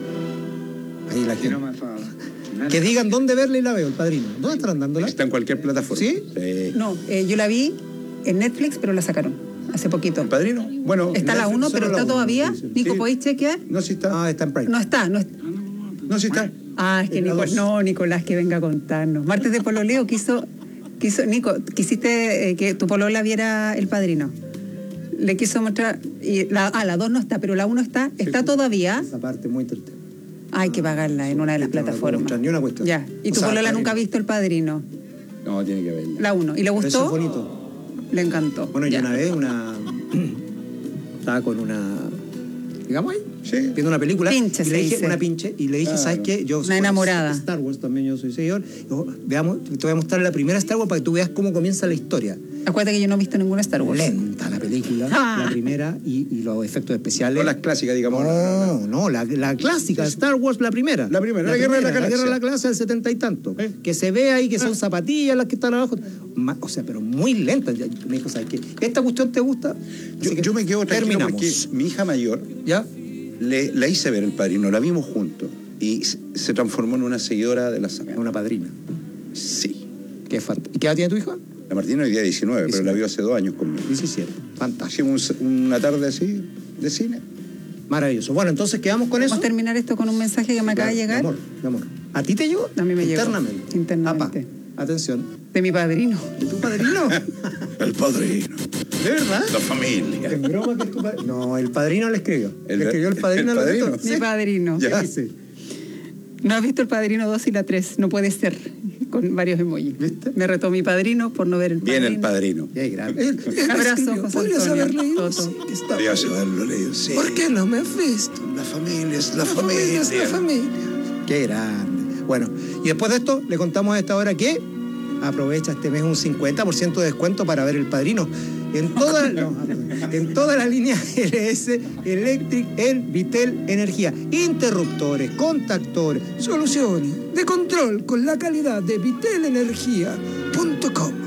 Ahí la gente. Que digan dónde verla y la veo, El Padrino. ¿Dónde estarán dándola? Está en cualquier plataforma. ¿Sí? No, yo la vi en Netflix, pero la sacaron hace poquito. ¿El Padrino? Bueno. Está la 1, pero está todavía. Nico, ¿podéis chequear? No, sí está. Está en Prime. No está. No, sí está. Es que Nicolás, que venga a contarnos. Martes de Pololeo quiso Nico, quisiste que tu polola viera El Padrino. Le quiso mostrar, la 2 no está, pero la 1 está todavía. Esa parte muy triste. Hay que pagarla en una de las plataformas. Ni una cuestión. Ya. ¿Y tu polola nunca ha visto El Padrino? No, tiene que verla. La 1. ¿Y le gustó? Eso es bonito. Le encantó. Bueno, yo una vez estaba con una, digamos ahí, viendo una película. Pinche, y le dije, una pinche, y le dije, ¿sabes qué? Yo una enamorada. Star Wars también, yo soy seguidor. Veamos, te voy a mostrar la primera Star Wars para que tú veas cómo comienza la historia. Acuérdate que yo no he visto ninguna Star Wars. Lenta la película, la primera, y los efectos especiales. No las clásicas, digamos. No, la clásica, Star Wars, la primera. La Guerra de la Galaxia. La Guerra de la Galaxia del 70 y tanto. Que se ve ahí que son zapatillas las que están abajo. O sea, pero muy lenta. Me dijo, ¿sabes qué? ¿Esta cuestión te gusta? Yo me quedo tranquilo porque mi hija mayor, la hice ver El Padrino, la vimos juntos. Y se transformó en una seguidora de la saga. Una padrina. Sí. ¿Qué edad tiene tu hija? La Martina hoy día 19, pero la vio hace 2 años conmigo. 17. Fantástico. Hicimos una tarde así, de cine. Maravilloso. Bueno, entonces quedamos con eso. Vamos a terminar esto con un mensaje que me acaba de llegar. Mi amor. ¿A ti te llegó? A mí me llegó. Internamente. Atención. De mi padrino. ¿De tu padrino? El Padrino. ¿De verdad? La familia. ¿Es broma que es tu padrino? No, el padrino le escribió. Le escribió el padrino. ¿El padrino? Mi padrino. Ya dice. No has visto El Padrino 2 y la 3. No puede ser. con varios emojis. ¿Viste? Me retó mi padrino por no ver el padrino. Bien el padrino. Qué grande. Abrazo, José Podrías Antonio. haberlo leído. Toto. Podrías haberlo leído, sí. ¿Por qué no me has visto? La familia es la familia es la familia. Qué grande. Bueno, y después de esto, le contamos a esta hora que aprovecha este mes un 50% de descuento para ver el padrino. En toda la línea LS Electric en Vitel Energía. Interruptores, contactores. Soluciones de control con la calidad de vitelenergia.com.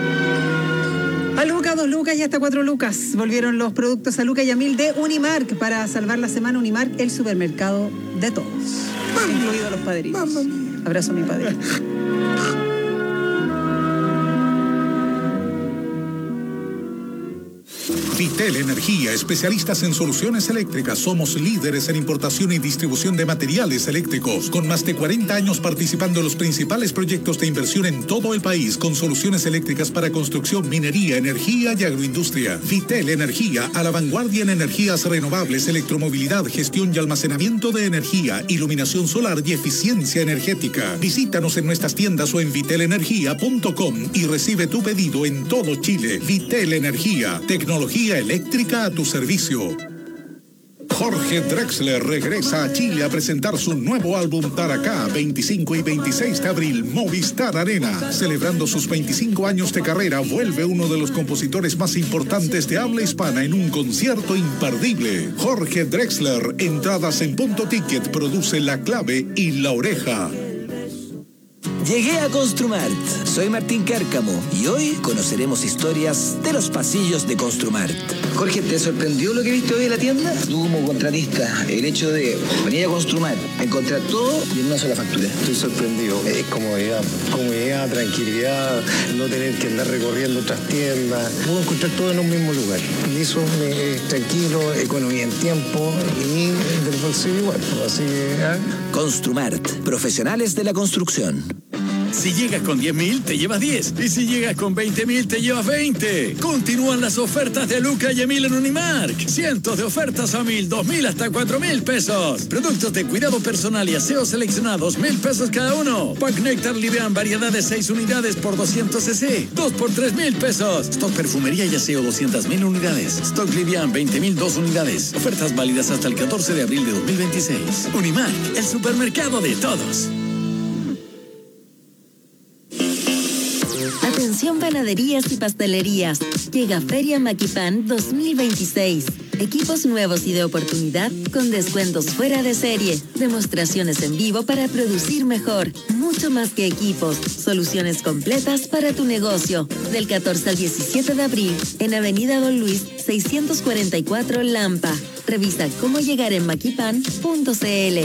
A Lucas, 2 lucas y hasta 4 lucas. Volvieron los productos a Lucas y a 1000 de Unimark. Para salvar la semana, Unimark, el supermercado de todos. Incluidos los padrinos. Abrazo a mi padrino. Vitel Energía, especialistas en soluciones eléctricas. Somos líderes en importación y distribución de materiales eléctricos, con más de 40 años participando en los principales proyectos de inversión en todo el país, con soluciones eléctricas para construcción, minería, energía y agroindustria. Vitel Energía, a la vanguardia en energías renovables, electromovilidad, gestión y almacenamiento de energía, iluminación solar y eficiencia energética. Visítanos en nuestras tiendas o en vitelenergia.com y recibe tu pedido en todo Chile. Vitel Energía, tecnología eléctrica a tu servicio. Jorge Drexler regresa a Chile a presentar su nuevo álbum Taracá, 25 y 26 de abril, Movistar Arena. Celebrando sus 25 años de carrera, vuelve uno de los compositores más importantes de habla hispana en un concierto imperdible. Jorge Drexler, entradas en Punto Ticket, produce La Clave y La Oreja. Llegué a Construmart. Soy Martín Cárcamo y hoy conoceremos historias de los pasillos de Construmart. Jorge, ¿te sorprendió lo que viste hoy en la tienda? Tú como contratista, el hecho de venir a Construmart, encontrar todo y en una sola factura. Estoy sorprendido. Es comodidad, tranquilidad, no tener que andar recorriendo otras tiendas. Puedo encontrar todo en un mismo lugar. Y eso es tranquilo, economía en tiempo y del bolsillo igual. Así que, Construmart, profesionales de la construcción. Si llegas con 10.000, te llevas 10. Y si llegas con 20.000, te llevas 20. Continúan las ofertas de Luca y Emil en Unimark. Cientos de ofertas a 1.000, 2.000 hasta 4.000 pesos. Productos de cuidado personal y aseo seleccionados, 1.000 pesos cada uno. Pack Néctar Livian, variedad de 6 unidades por 200 cc. 2 por 3.000 pesos. Stock perfumería y aseo, 200.000 unidades. Stock Livian, 20.000, 2 unidades. Ofertas válidas hasta el 14 de abril de 2026. Unimark, el supermercado de todos. Atención panaderías y pastelerías. Llega Feria Maquipán 2026. Equipos nuevos y de oportunidad con descuentos fuera de serie. Demostraciones en vivo para producir mejor. Mucho más que equipos. Soluciones completas para tu negocio. Del 14 al 17 de abril en Avenida Don Luis 644 Lampa. Revisa cómo llegar en maquipan.cl.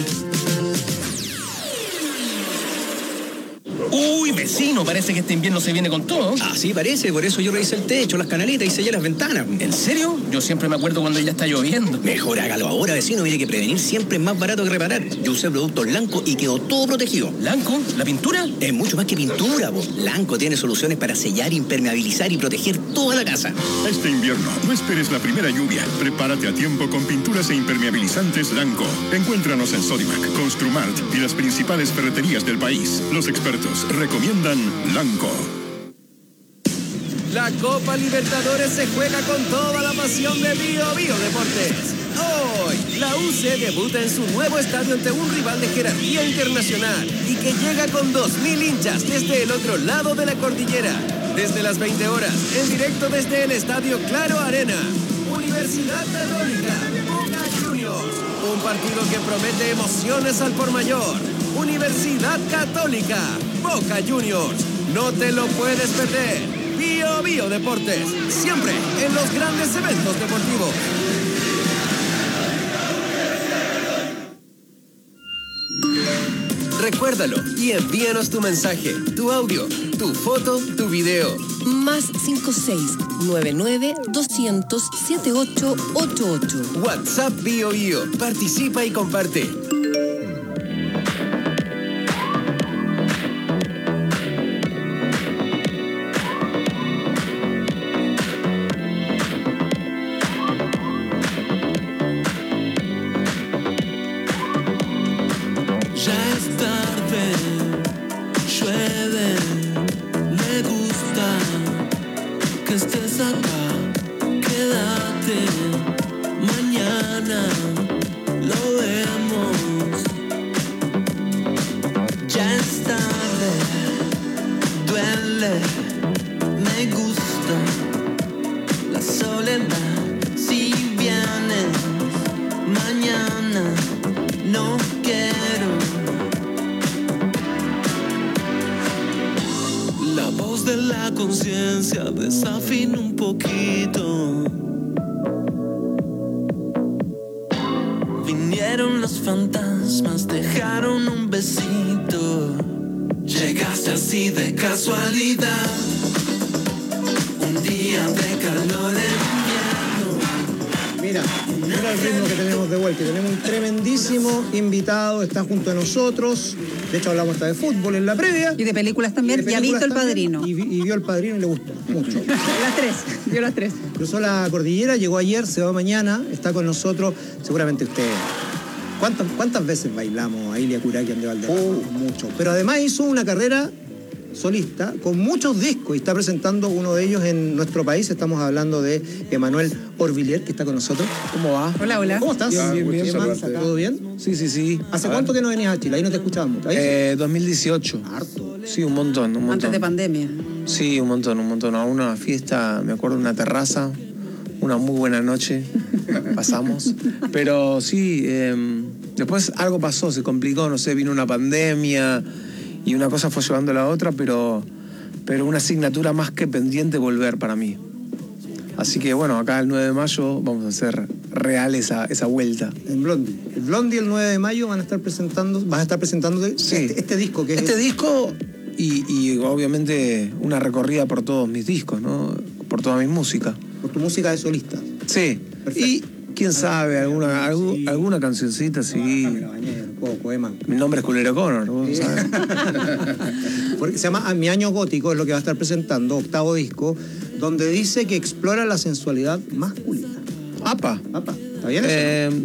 Uy, vecino, parece que este invierno se viene con todo. Así parece, por eso yo revisé el techo, las canaletas y sellé las ventanas. ¿En serio? Yo siempre me acuerdo cuando ya está lloviendo. Mejor hágalo ahora, vecino. Mire que prevenir siempre es más barato que reparar. Yo usé productos Lanco y quedó todo protegido. ¿Lanco? ¿La pintura? Es mucho más que pintura, vos. Lanco tiene soluciones para sellar, impermeabilizar y proteger toda la casa. Este invierno, no esperes la primera lluvia. Prepárate a tiempo con pinturas e impermeabilizantes Lanco. Encuéntranos en Sodimac, Construmart y las principales ferreterías del país. Los expertos recomiendan Lanco. La Copa Libertadores se juega con toda la pasión de Bio Deportes. Hoy, la UC debuta en su nuevo estadio ante un rival de jerarquía internacional y que llega con 2.000 hinchas desde el otro lado de la cordillera. Desde las 20 horas, en directo desde el Estadio Claro Arena. Universidad Católica, Boca Juniors. Un partido que promete emociones al por mayor. Universidad Católica, Boca Juniors. No te lo puedes perder. Bio Deportes, siempre en los grandes eventos deportivos. Recuérdalo y envíanos tu mensaje, tu audio, tu foto, tu video. Más 56-99-200-7888. WhatsApp Bio. Participa y comparte. Ya es tarde, llueve. me gusta la soledad. Si vienes mañana, no quiero. La voz de la conciencia desafina un poquito. Vinieron los fantasmas, dejaron un besito. Llegaste así de casualidad. Un día de calor en invierno. Mira el ritmo que tenemos de vuelta. Tenemos un tremendísimo invitado, está junto a nosotros. De hecho, hablamos hasta de fútbol en la previa. Y de películas también. Y ha visto El Padrino. Y vio El Padrino y le gustó mucho. Vio las tres. Cruzó la cordillera, llegó ayer, se va mañana, está con nosotros. Seguramente usted... ¿Cuántas veces bailamos a Ilia Curaquian de Valderrama? Mucho. Pero además hizo una carrera solista con muchos discos y está presentando uno de ellos en nuestro país. Estamos hablando de Emanuel Orvillier, que está con nosotros. ¿Cómo va? Hola, hola. ¿Cómo estás? Bien, ¿Todo bien? Sí. ¿Hace cuánto que no venías a Chile? Ahí no te escuchábamos. 2018. Harto. Sí, un montón. Antes de pandemia. Sí, un montón. A una fiesta, me acuerdo, una terraza, una muy buena noche, pasamos. Pero sí, después algo pasó, se complicó, no sé, vino una pandemia y una cosa fue llevando a la otra, pero una asignatura más que pendiente volver para mí. Así que bueno, acá el 9 de mayo vamos a hacer real esa vuelta. En Blondie. El Blondie el 9 de mayo vas a estar presentando sí. este disco que este disco y obviamente una recorrida por todos mis discos, ¿no? Por toda mi música. Por tu música de solista. Sí. Perfecto. Y quién sabe, alguna cancioncita, sí. Me bañé un poco, Emma. Mi nombre es Culero Connor, ¿no? Sí. Porque se llama Mi Año Gótico, es lo que va a estar presentando, 8º disco, donde dice que explora la sensualidad masculina. ¡Apa! ¿Está bien eso?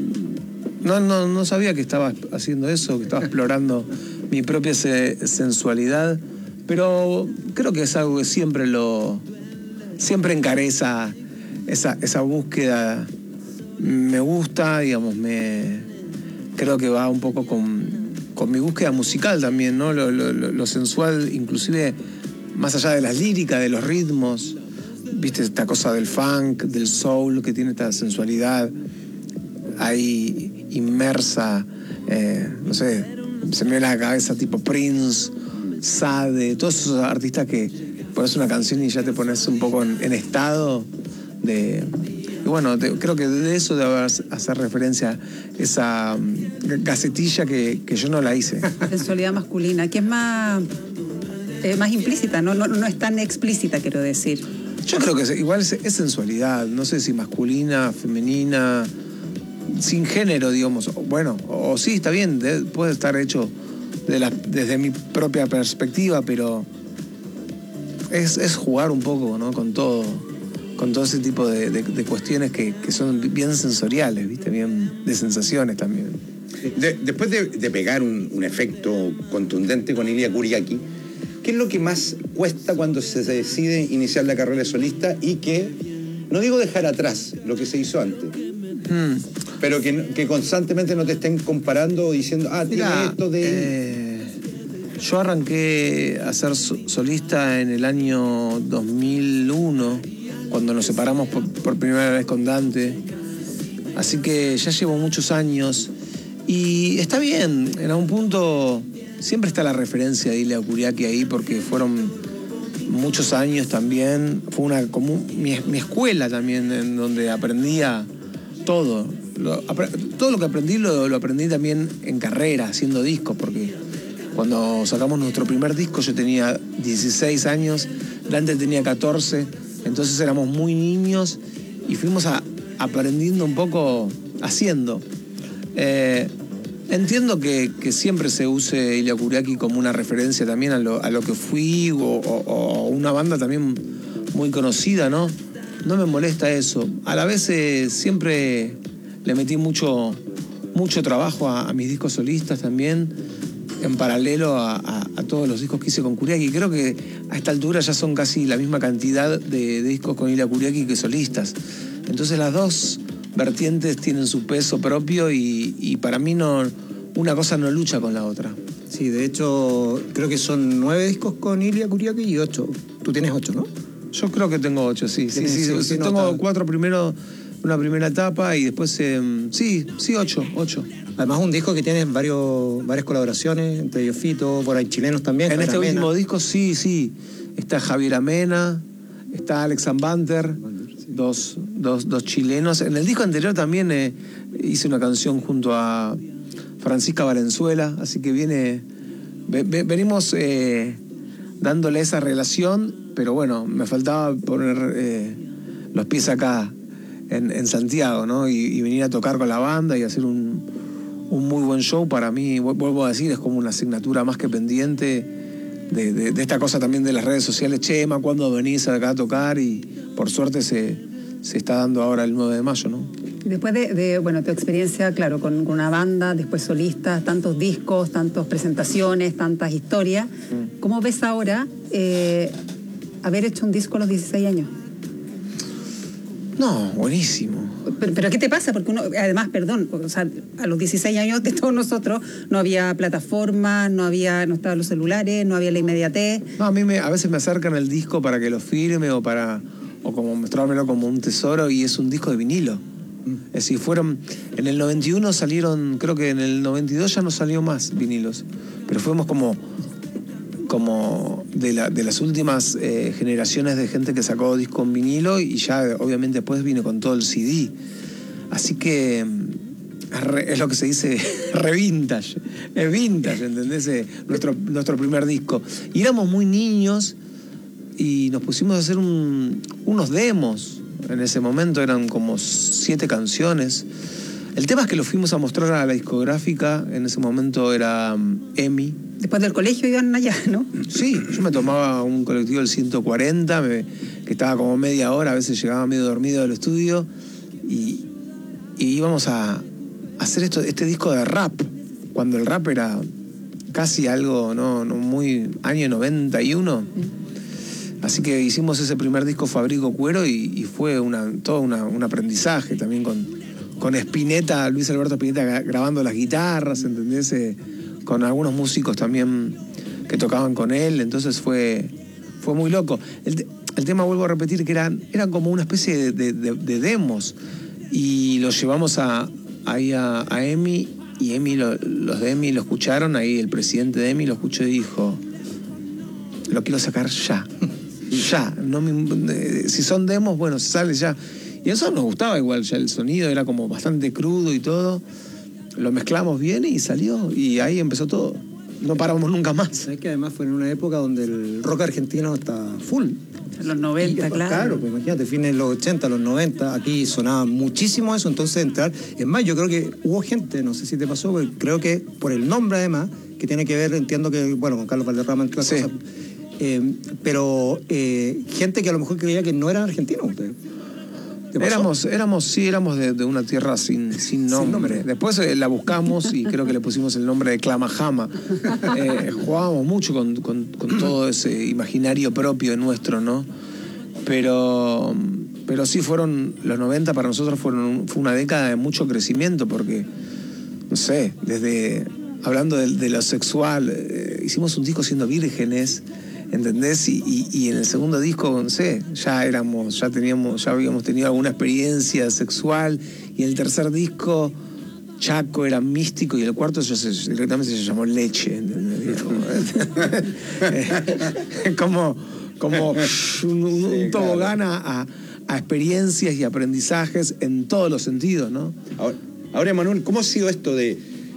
No sabía que estaba haciendo eso, que estaba explorando mi propia sensualidad, pero creo que es algo que siempre encaré esa búsqueda. Me gusta, digamos, creo que va un poco con mi búsqueda musical también, ¿no? Lo sensual, inclusive más allá de las líricas, de los ritmos, viste, esta cosa del funk, del soul, que tiene esta sensualidad ahí inmersa, no sé, se me viene a la cabeza tipo Prince, Sade, todos esos artistas que pones una canción y ya te pones un poco en estado de... Y bueno, creo que de eso debe hacer referencia esa gacetilla que yo no la hice. Sensualidad masculina, que es más implícita, no es tan explícita, quiero decir. Yo creo que igual es sensualidad, no sé si masculina, femenina, sin género, digamos. Bueno, o sí, está bien, puede estar hecho desde mi propia perspectiva, pero es jugar un poco, ¿no? Con todo ese tipo de cuestiones que son bien sensoriales, ¿viste? Bien de sensaciones también. Después de pegar un efecto contundente con Ilia Curiaki, ¿qué es lo que más cuesta cuando se decide iniciar la carrera de solista y que, no digo dejar atrás lo que se hizo antes, pero que constantemente no te estén comparando o diciendo, tiene esto de... Yo arranqué a ser solista en el año 2001, cuando nos separamos por primera vez con Dante. Así que ya llevo muchos años. Y está bien, en algún punto siempre está la referencia de Ilia Curiaki ahí, porque fueron muchos años también. Fue mi escuela también, en donde aprendía todo. Todo lo que aprendí lo aprendí también en carrera, haciendo discos, porque cuando sacamos nuestro primer disco yo tenía 16 años, Dante tenía 14, entonces éramos muy niños y fuimos aprendiendo un poco haciendo. Entiendo que siempre se use Ilia Curiaki como una referencia también a lo que fui o una banda también muy conocida, ¿no? No me molesta eso. A la vez siempre le metí mucho trabajo a mis discos solistas también, en paralelo a todos los discos que hice con Curiaki. Creo que a esta altura ya son casi la misma cantidad de discos con Ilia Curiaki que solistas. Entonces las dos vertientes tienen su peso propio y para mí una cosa no lucha con la otra. Sí, de hecho, creo que son 9 discos con Ilia Kuriaki y 8. Tú tienes 8, ¿no? Yo creo que tengo 8, sí. Tengo 4 primero, una primera etapa y después, 8. Además, un disco que tiene varias colaboraciones, entre ellos Fito, por ahí chilenos también. En este Javier último Amena. disco, sí. Está Javier Amena, está Alex Banter, dos chilenos. En el disco anterior también hice una canción junto a Francisca Valenzuela, así que venimos dándole esa relación, pero bueno, me faltaba poner los pies acá en Santiago, ¿no? Y venir a tocar con la banda y hacer un muy buen show. Para mí, vuelvo a decir, es como una asignatura más que pendiente de esta cosa también de las redes sociales. Chema, ¿cuándo venís acá a tocar? Y por suerte se está dando ahora el 9 de mayo, ¿no? Después de tu experiencia, claro, con una banda, después solista, tantos discos, tantas presentaciones, tantas historias, ¿cómo ves ahora haber hecho un disco a los 16 años? No, buenísimo. ¿Pero qué te pasa? Porque uno, además, a los 16 años de todos nosotros no había plataforma, no estaban los celulares, no había la inmediatez. No, a mí a veces me acercan el disco para que lo firme o como mostrármelo como un tesoro, y es un disco de vinilo. Es decir, en el 91 salieron, creo que en el 92 ya no salió más vinilos, pero fuimos como de las últimas generaciones de gente que sacó disco en vinilo, y ya obviamente después vino con todo el CD. Así que es lo que se dice re-vintage. Es vintage, ¿entendés? Nuestro primer disco. Y éramos muy niños y nos pusimos a hacer unos demos. En ese momento eran como 7 canciones. El tema es que lo fuimos a mostrar a la discográfica. En ese momento era EMI. Después del colegio iban allá, ¿no? Sí, yo me tomaba un colectivo del 140, que estaba como media hora, a veces llegaba medio dormido del estudio, y íbamos a hacer este disco de rap, cuando el rap era casi algo no muy año 91. Así que hicimos ese primer disco, Fabrico Cuero, y fue todo un aprendizaje también con Spinetta, Luis Alberto Spinetta grabando las guitarras, ¿entendés? Con algunos músicos también que tocaban con él, entonces fue muy loco. El tema, vuelvo a repetir, que eran como una especie de demos, y los llevamos ahí a EMI, y EMI, los de EMI lo escucharon, ahí el presidente de EMI lo escuchó y dijo: lo quiero sacar ya. Ya, si son demos, bueno, se sale ya. Y eso nos gustaba igual, ya el sonido era como bastante crudo y todo. Lo mezclamos bien y salió, y ahí empezó todo. No paramos nunca más. ¿Sabes que además fue en una época donde el rock argentino está full? En los 90, claro. Claro, pues imagínate, fines de los 80, los 90, aquí sonaba muchísimo eso, entonces entrar... Es más, yo creo que hubo gente, no sé si te pasó, pero creo que por el nombre además, que tiene que ver, entiendo que, bueno, con Carlos Valderrama, entre otras cosas, pero gente que a lo mejor creía que no eran argentinos ustedes. Éramos de una tierra sin nombre. Después la buscamos y creo que le pusimos el nombre de Clamajama. Jugábamos mucho con todo ese imaginario propio nuestro, ¿no? Pero sí, fueron los 90 para nosotros fue una década de mucho crecimiento, porque, no sé, desde hablando de lo sexual, hicimos un disco siendo vírgenes, ¿entendés? Y en el segundo disco, no sé, ya habíamos tenido alguna experiencia sexual, y en el tercer disco Chaco era místico, y el cuarto directamente se llamó Leche, ¿entendés? como un tobogán a experiencias y aprendizajes en todos los sentidos, ¿no? Ahora, Emanuel, ¿cómo ha sido esto de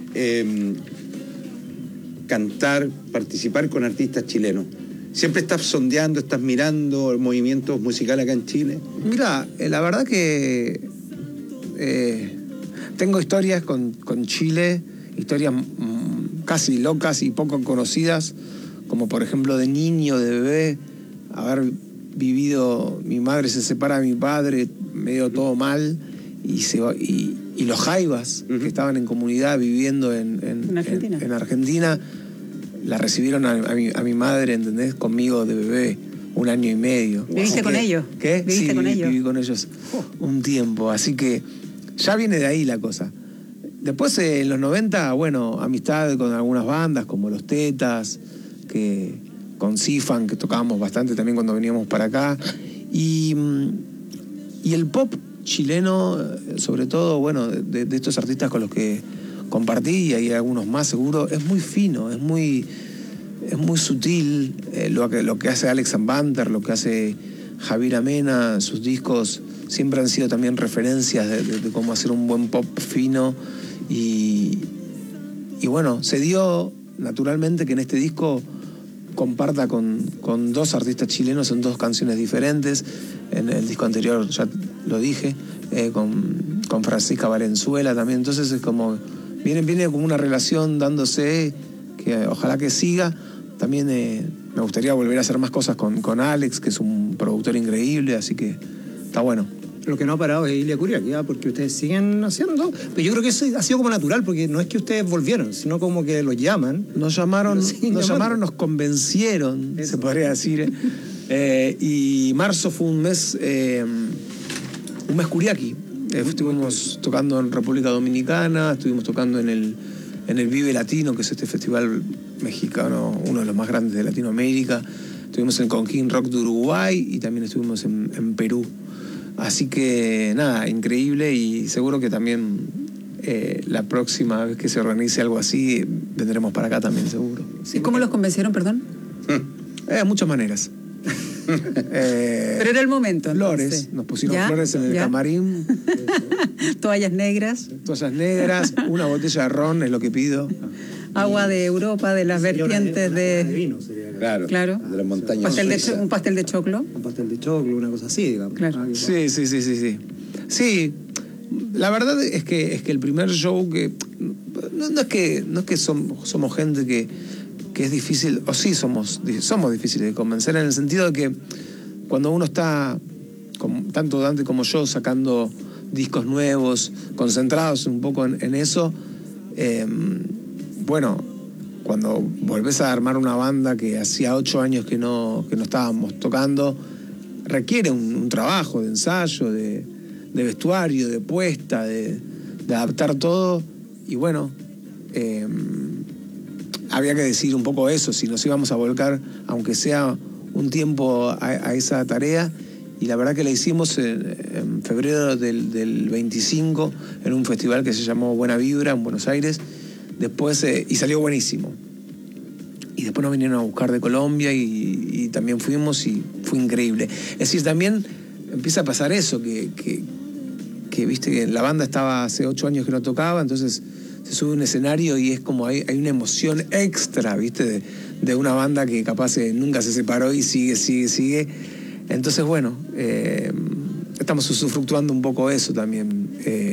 cantar, participar con artistas chilenos? ¿Siempre estás sondeando, estás mirando el movimiento musical acá en Chile? Mira, la verdad que tengo historias con Chile, historias casi locas y poco conocidas, como por ejemplo de niño, de bebé, haber vivido, mi madre se separa de mi padre, medio todo mal, y los jaivas, que estaban en comunidad viviendo en Argentina, la recibieron a mi madre, ¿entendés? Conmigo de bebé, 1 año y medio. ¿Viviste con ellos? ¿Qué? ¿Viviste con ellos? Viví con ellos un tiempo, así que ya viene de ahí la cosa. después en los 90, bueno, amistad con algunas bandas como Los Tetas, con Sifan, que tocábamos bastante también cuando veníamos para acá. Y el pop chileno, sobre todo, bueno, de estos artistas con los que compartí, y hay algunos más seguro, es muy fino, es muy sutil. Lo que hace Alex Banter, lo que hace Javier Amena, sus discos siempre han sido también referencias de cómo hacer un buen pop fino. Y bueno, se dio naturalmente que en este disco comparta con dos artistas chilenos en dos canciones diferentes. En el disco anterior, ya lo dije, con Francisca Valenzuela también. Entonces es como, viene como una relación dándose, que ojalá que siga. También me gustaría volver a hacer más cosas con Alex, que es un productor increíble, así que está bueno. Lo que no ha parado es Ilia Kuriaki, porque ustedes siguen haciendo. Pero yo creo que eso ha sido como natural, porque no es que ustedes volvieron, sino como que los llaman. Nos llamaron, nos convencieron, eso se podría decir. Y marzo fue un mes Kuriaki. Estuvimos tocando en República Dominicana, estuvimos tocando en el Vive Latino, que es este festival mexicano, uno de los más grandes de Latinoamérica. Estuvimos en Conquín Rock de Uruguay y también estuvimos en Perú. Así que nada, increíble, y seguro que también la próxima vez que se organice algo así vendremos para acá también, seguro. ¿Y cómo los convencieron, perdón? Muchas maneras. Pero era el momento. Flores, nos pusieron flores en el camarín. Toallas negras. Toallas negras, una botella de ron es lo que pido. Agua de Europa, de las vertientes de vino sería. Claro. De las montañas. Un pastel de choclo. Un pastel de choclo, una cosa así, digamos. Claro. Sí. Sí, la verdad es que el primer show que no es que somos gente que es difícil, o sí somos difíciles de convencer, en el sentido de que cuando uno está, tanto Dante como yo, sacando discos nuevos, concentrados un poco en eso, bueno, cuando volvés a armar una banda que hacía 8 años que no estábamos tocando, requiere un trabajo de ensayo, de vestuario, de puesta, de adaptar todo. Y bueno, había que decir un poco eso, si nos íbamos a volcar, aunque sea un tiempo, a esa tarea. Y la verdad que la hicimos en febrero del 25 en un festival que se llamó Buena Vibra en Buenos Aires. Después, y salió buenísimo. Y después nos vinieron a buscar de Colombia y también fuimos y fue increíble. Es decir, también empieza a pasar eso, que viste que la banda estaba hace 8 años que no tocaba, entonces se sube a un escenario y es como hay una emoción extra, viste, de una banda que capaz nunca se separó y sigue. Entonces, bueno, estamos usufructuando un poco eso también,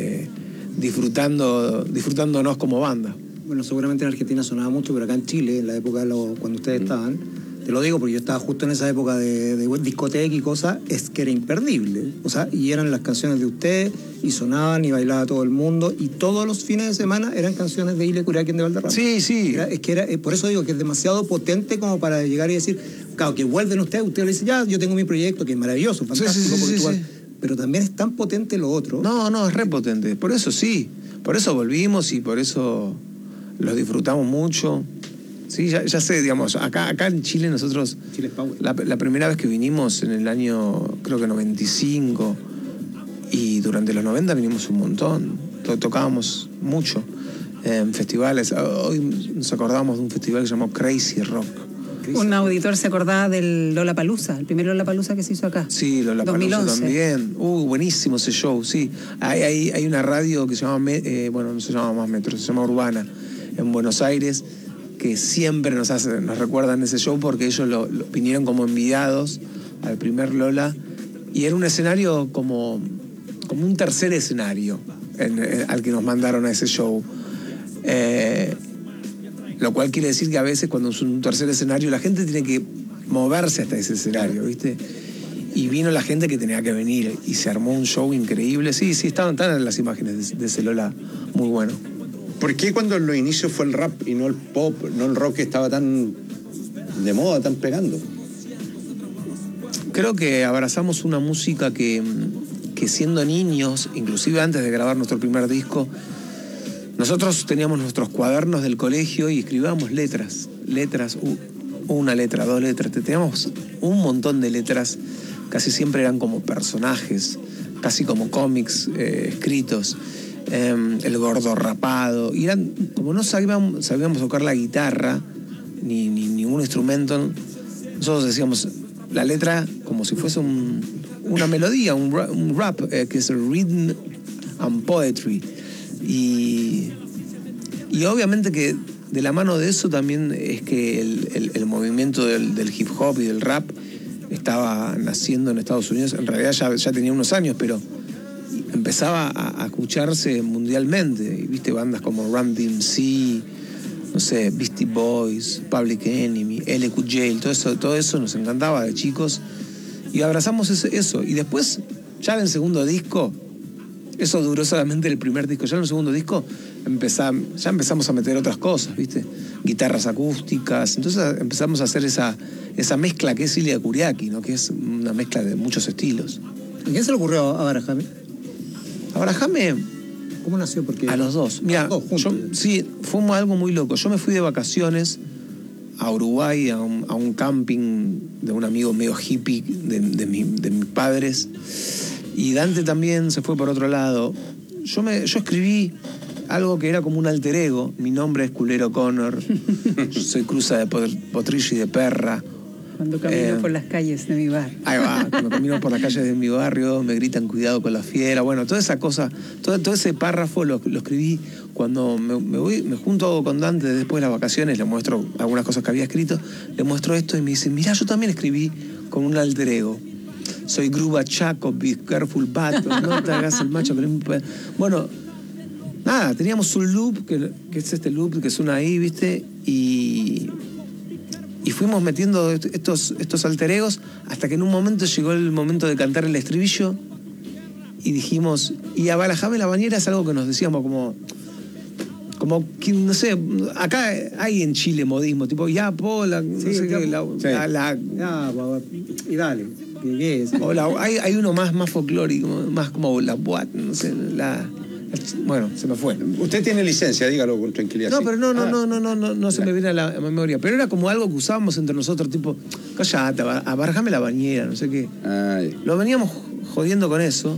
disfrutándonos como banda. Bueno, seguramente en Argentina sonaba mucho, pero acá en Chile, en la época cuando ustedes estaban, te lo digo porque yo estaba justo en esa época de discoteca y cosas, es que era imperdible. O sea, y eran las canciones de ustedes, y sonaban y bailaba todo el mundo, y todos los fines de semana eran canciones de Ilia Kuriaki de Valderrama. Sí. Por eso digo que es demasiado potente como para llegar y decir, claro, que vuelven ustedes le dicen, ya, yo tengo mi proyecto, que es maravilloso, fantástico, sí. Pero también es tan potente lo otro. No, es re potente. Por eso sí. Por eso volvimos y por eso los disfrutamos mucho. Sí, ya sé, digamos, acá en Chile nosotros, Chile es power. La primera vez que vinimos en el año, creo que 95, y durante los 90 vinimos un montón, tocábamos mucho en festivales. Hoy nos acordamos de un festival que se llamó Crazy Rock. Un auditor se acordaba del Lollapalooza, el primer Lollapalooza que se hizo acá. Sí, Lollapalooza también. Buenísimo ese show, sí. Hay una radio que se llama, no se llama Más Metro, se llama Urbana, en Buenos Aires, que siempre nos recuerdan ese show porque ellos lo vinieron como enviados al primer Lola, y era un escenario como un tercer escenario al que nos mandaron a ese show. Lo cual quiere decir que a veces cuando es un tercer escenario la gente tiene que moverse hasta ese escenario, ¿viste? Y vino la gente que tenía que venir y se armó un show increíble. Sí, estaban en las imágenes de ese Lola, muy bueno. ¿Por qué cuando en los inicios fue el rap y no el pop, no el rock que estaba tan de moda, tan pegando? Creo que abrazamos una música que siendo niños, inclusive antes de grabar nuestro primer disco, nosotros teníamos nuestros cuadernos del colegio y escribíamos letras, una letra, 2 letras. Teníamos un montón de letras, casi siempre eran como personajes, casi como cómics escritos. El gordo rapado. Y eran, como no sabíamos tocar la guitarra, ni ningún instrumento, nosotros decíamos la letra como si fuese una melodía, un rap, que es rhythm and poetry. Y obviamente que de la mano de eso también es que el movimiento del hip hop y del rap estaba naciendo en Estados Unidos. En realidad ya tenía unos años, pero empezaba a escucharse mundialmente. Y viste bandas como Run DMC, no sé, Beastie Boys, Public Enemy, LQ Jail, todo eso nos encantaba de chicos. Y abrazamos eso. Y después, ya en el segundo disco, eso duró solamente el primer disco, ya en el segundo disco ya empezamos a meter otras cosas, ¿viste? Guitarras acústicas. Entonces empezamos a hacer esa mezcla que es Ilia Kuriaki, ¿no? Que es una mezcla de muchos estilos. ¿A quién se le ocurrió a Barajame? A Barajame... ¿Cómo nació? Porque a los dos. Mira, sí, fue algo muy loco. Yo me fui de vacaciones a Uruguay, a un camping de un amigo medio hippie de mis padres. Y Dante también se fue por otro lado. Yo escribí algo que era como un alter ego. Mi nombre es Culero Connor. Soy cruza de potrillo y de perra. Cuando camino por las calles de mi barrio. Ahí va, cuando camino por las calles de mi barrio, me gritan cuidado con la fiera. Bueno, toda esa cosa, todo ese párrafo lo escribí cuando me junto con Dante después de las vacaciones, le muestro algunas cosas que había escrito, le muestro esto y me dice, mirá, yo también escribí con un alter ego. Soy Gruba Chaco, be careful bat, no te hagas el macho. Bueno, nada, teníamos un loop, que es este loop que suena ahí, ¿viste? Y fuimos metiendo estos alter egos hasta que en un momento llegó el momento de cantar el estribillo y dijimos, y a Barajame la bañera es algo que nos decíamos como que, no sé, acá hay en Chile modismo, tipo, ya, pola, no sé qué, y dale, ¿qué es? Hay uno más folclórico, más como la boat, no sé, bueno, se me fue. Usted tiene licencia, dígalo con tranquilidad. No, pero no se me viene a la memoria. Pero era como algo que usábamos entre nosotros, tipo, callate, abarjame la bañera, no sé qué. Ay. Lo veníamos jodiendo con eso.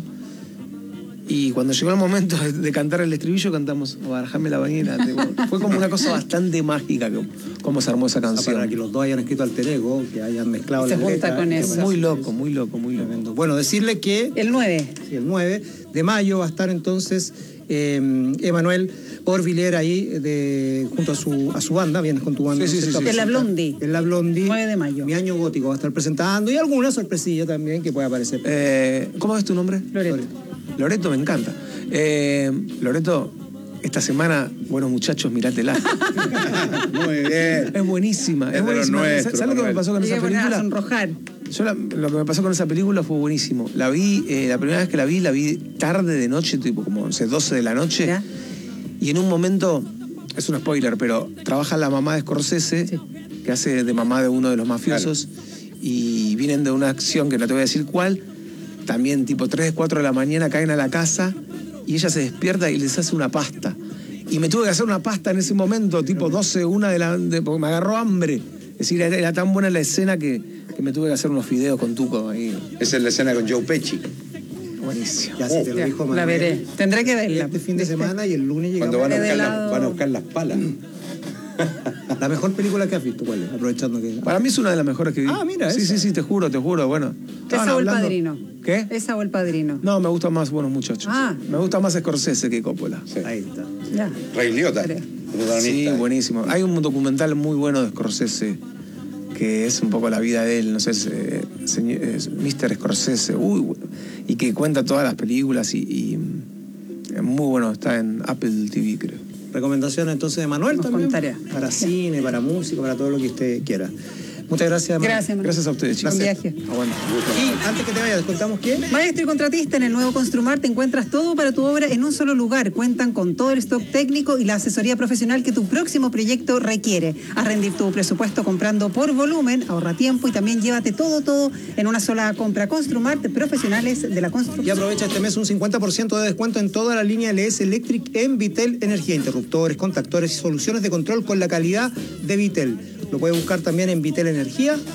Y cuando llegó el momento de cantar el estribillo, cantamos abarjame la bañera. Fue como una cosa bastante mágica cómo se armó esa canción. Para que los dos hayan escrito alter ego, que hayan mezclado la letra. Se junta con eso. Muy loco. Bueno, decirle que... El 9. Sí, el 9 de mayo va a estar entonces Emanuel Orviller ahí junto a su banda. Vienes con tu banda. Sí. En la Blondie. En la Blondie. 9 de mayo. Mi Año Gótico va a estar presentando y alguna sorpresilla también que pueda aparecer. ¿Cómo es tu nombre? Loreto, me encanta. Loreto, esta semana, buenos muchachos, mirátela. Muy bien. Es buenísima. ¿Sabes lo que me pasó con esa película? Sonrojar. Lo que me pasó con esa película fue buenísimo. La vi, la primera vez que la vi tarde de noche, tipo como 12 de la noche. ¿Ya? Y en un momento, es un spoiler, pero trabaja la mamá de Scorsese, que hace de mamá de uno de los mafiosos, y vienen de una acción que no te voy a decir cuál. También tipo 3, 4 de la mañana caen a la casa y ella se despierta y les hace una pasta. Y me tuve que hacer una pasta en ese momento, tipo 12, 1 porque me agarró hambre. Es decir, era tan buena la escena que me tuve que hacer unos fideos con Tuco ahí. Esa es la escena con Joe Pesci. Buenísimo. Ya se te lo dijo Manuel. La veré. Tendré que verla. Este fin de semana y el lunes llegamos. Cuando van a buscar las palas. La mejor película que has visto, ¿cuál es? Aprovechando que... Para mí es una de las mejores que vi. Ah, mira. Sí, te juro. Bueno. ¿Esa o El Padrino? ¿Qué? ¿Esa o El Padrino? No, me gusta más Buenos Muchachos. Me gusta más Scorsese que Coppola. Sí. Ahí está. Ya. Ray Liotta. Sí, buenísimo. Hay un documental muy bueno de Scorsese que es un poco la vida de él, no sé, es Mr. Scorsese, y que cuenta todas las películas y es muy bueno, está en Apple TV, creo. Recomendaciones entonces de Manuel también. Para cine, para música, para todo lo que usted quiera. Muchas gracias, Manuel. Gracias, Manuel. Gracias a ustedes, chicos. Buen viaje. Y antes que te vayas, ¿les contamos qué? Maestro y contratista, en el nuevo Construmar te encuentras todo para tu obra en un solo lugar. Cuentan con todo el stock técnico y la asesoría profesional que tu próximo proyecto requiere. Haz rendir tu presupuesto comprando por volumen, ahorra tiempo y también llévate todo en una sola compra. Construmart, profesionales de la construcción. Y aprovecha este mes un 50% de descuento en toda la línea LS Electric en Vitel Energía. Interruptores, contactores y soluciones de control con la calidad de Vitel. Lo puede buscar también en Vitel Energía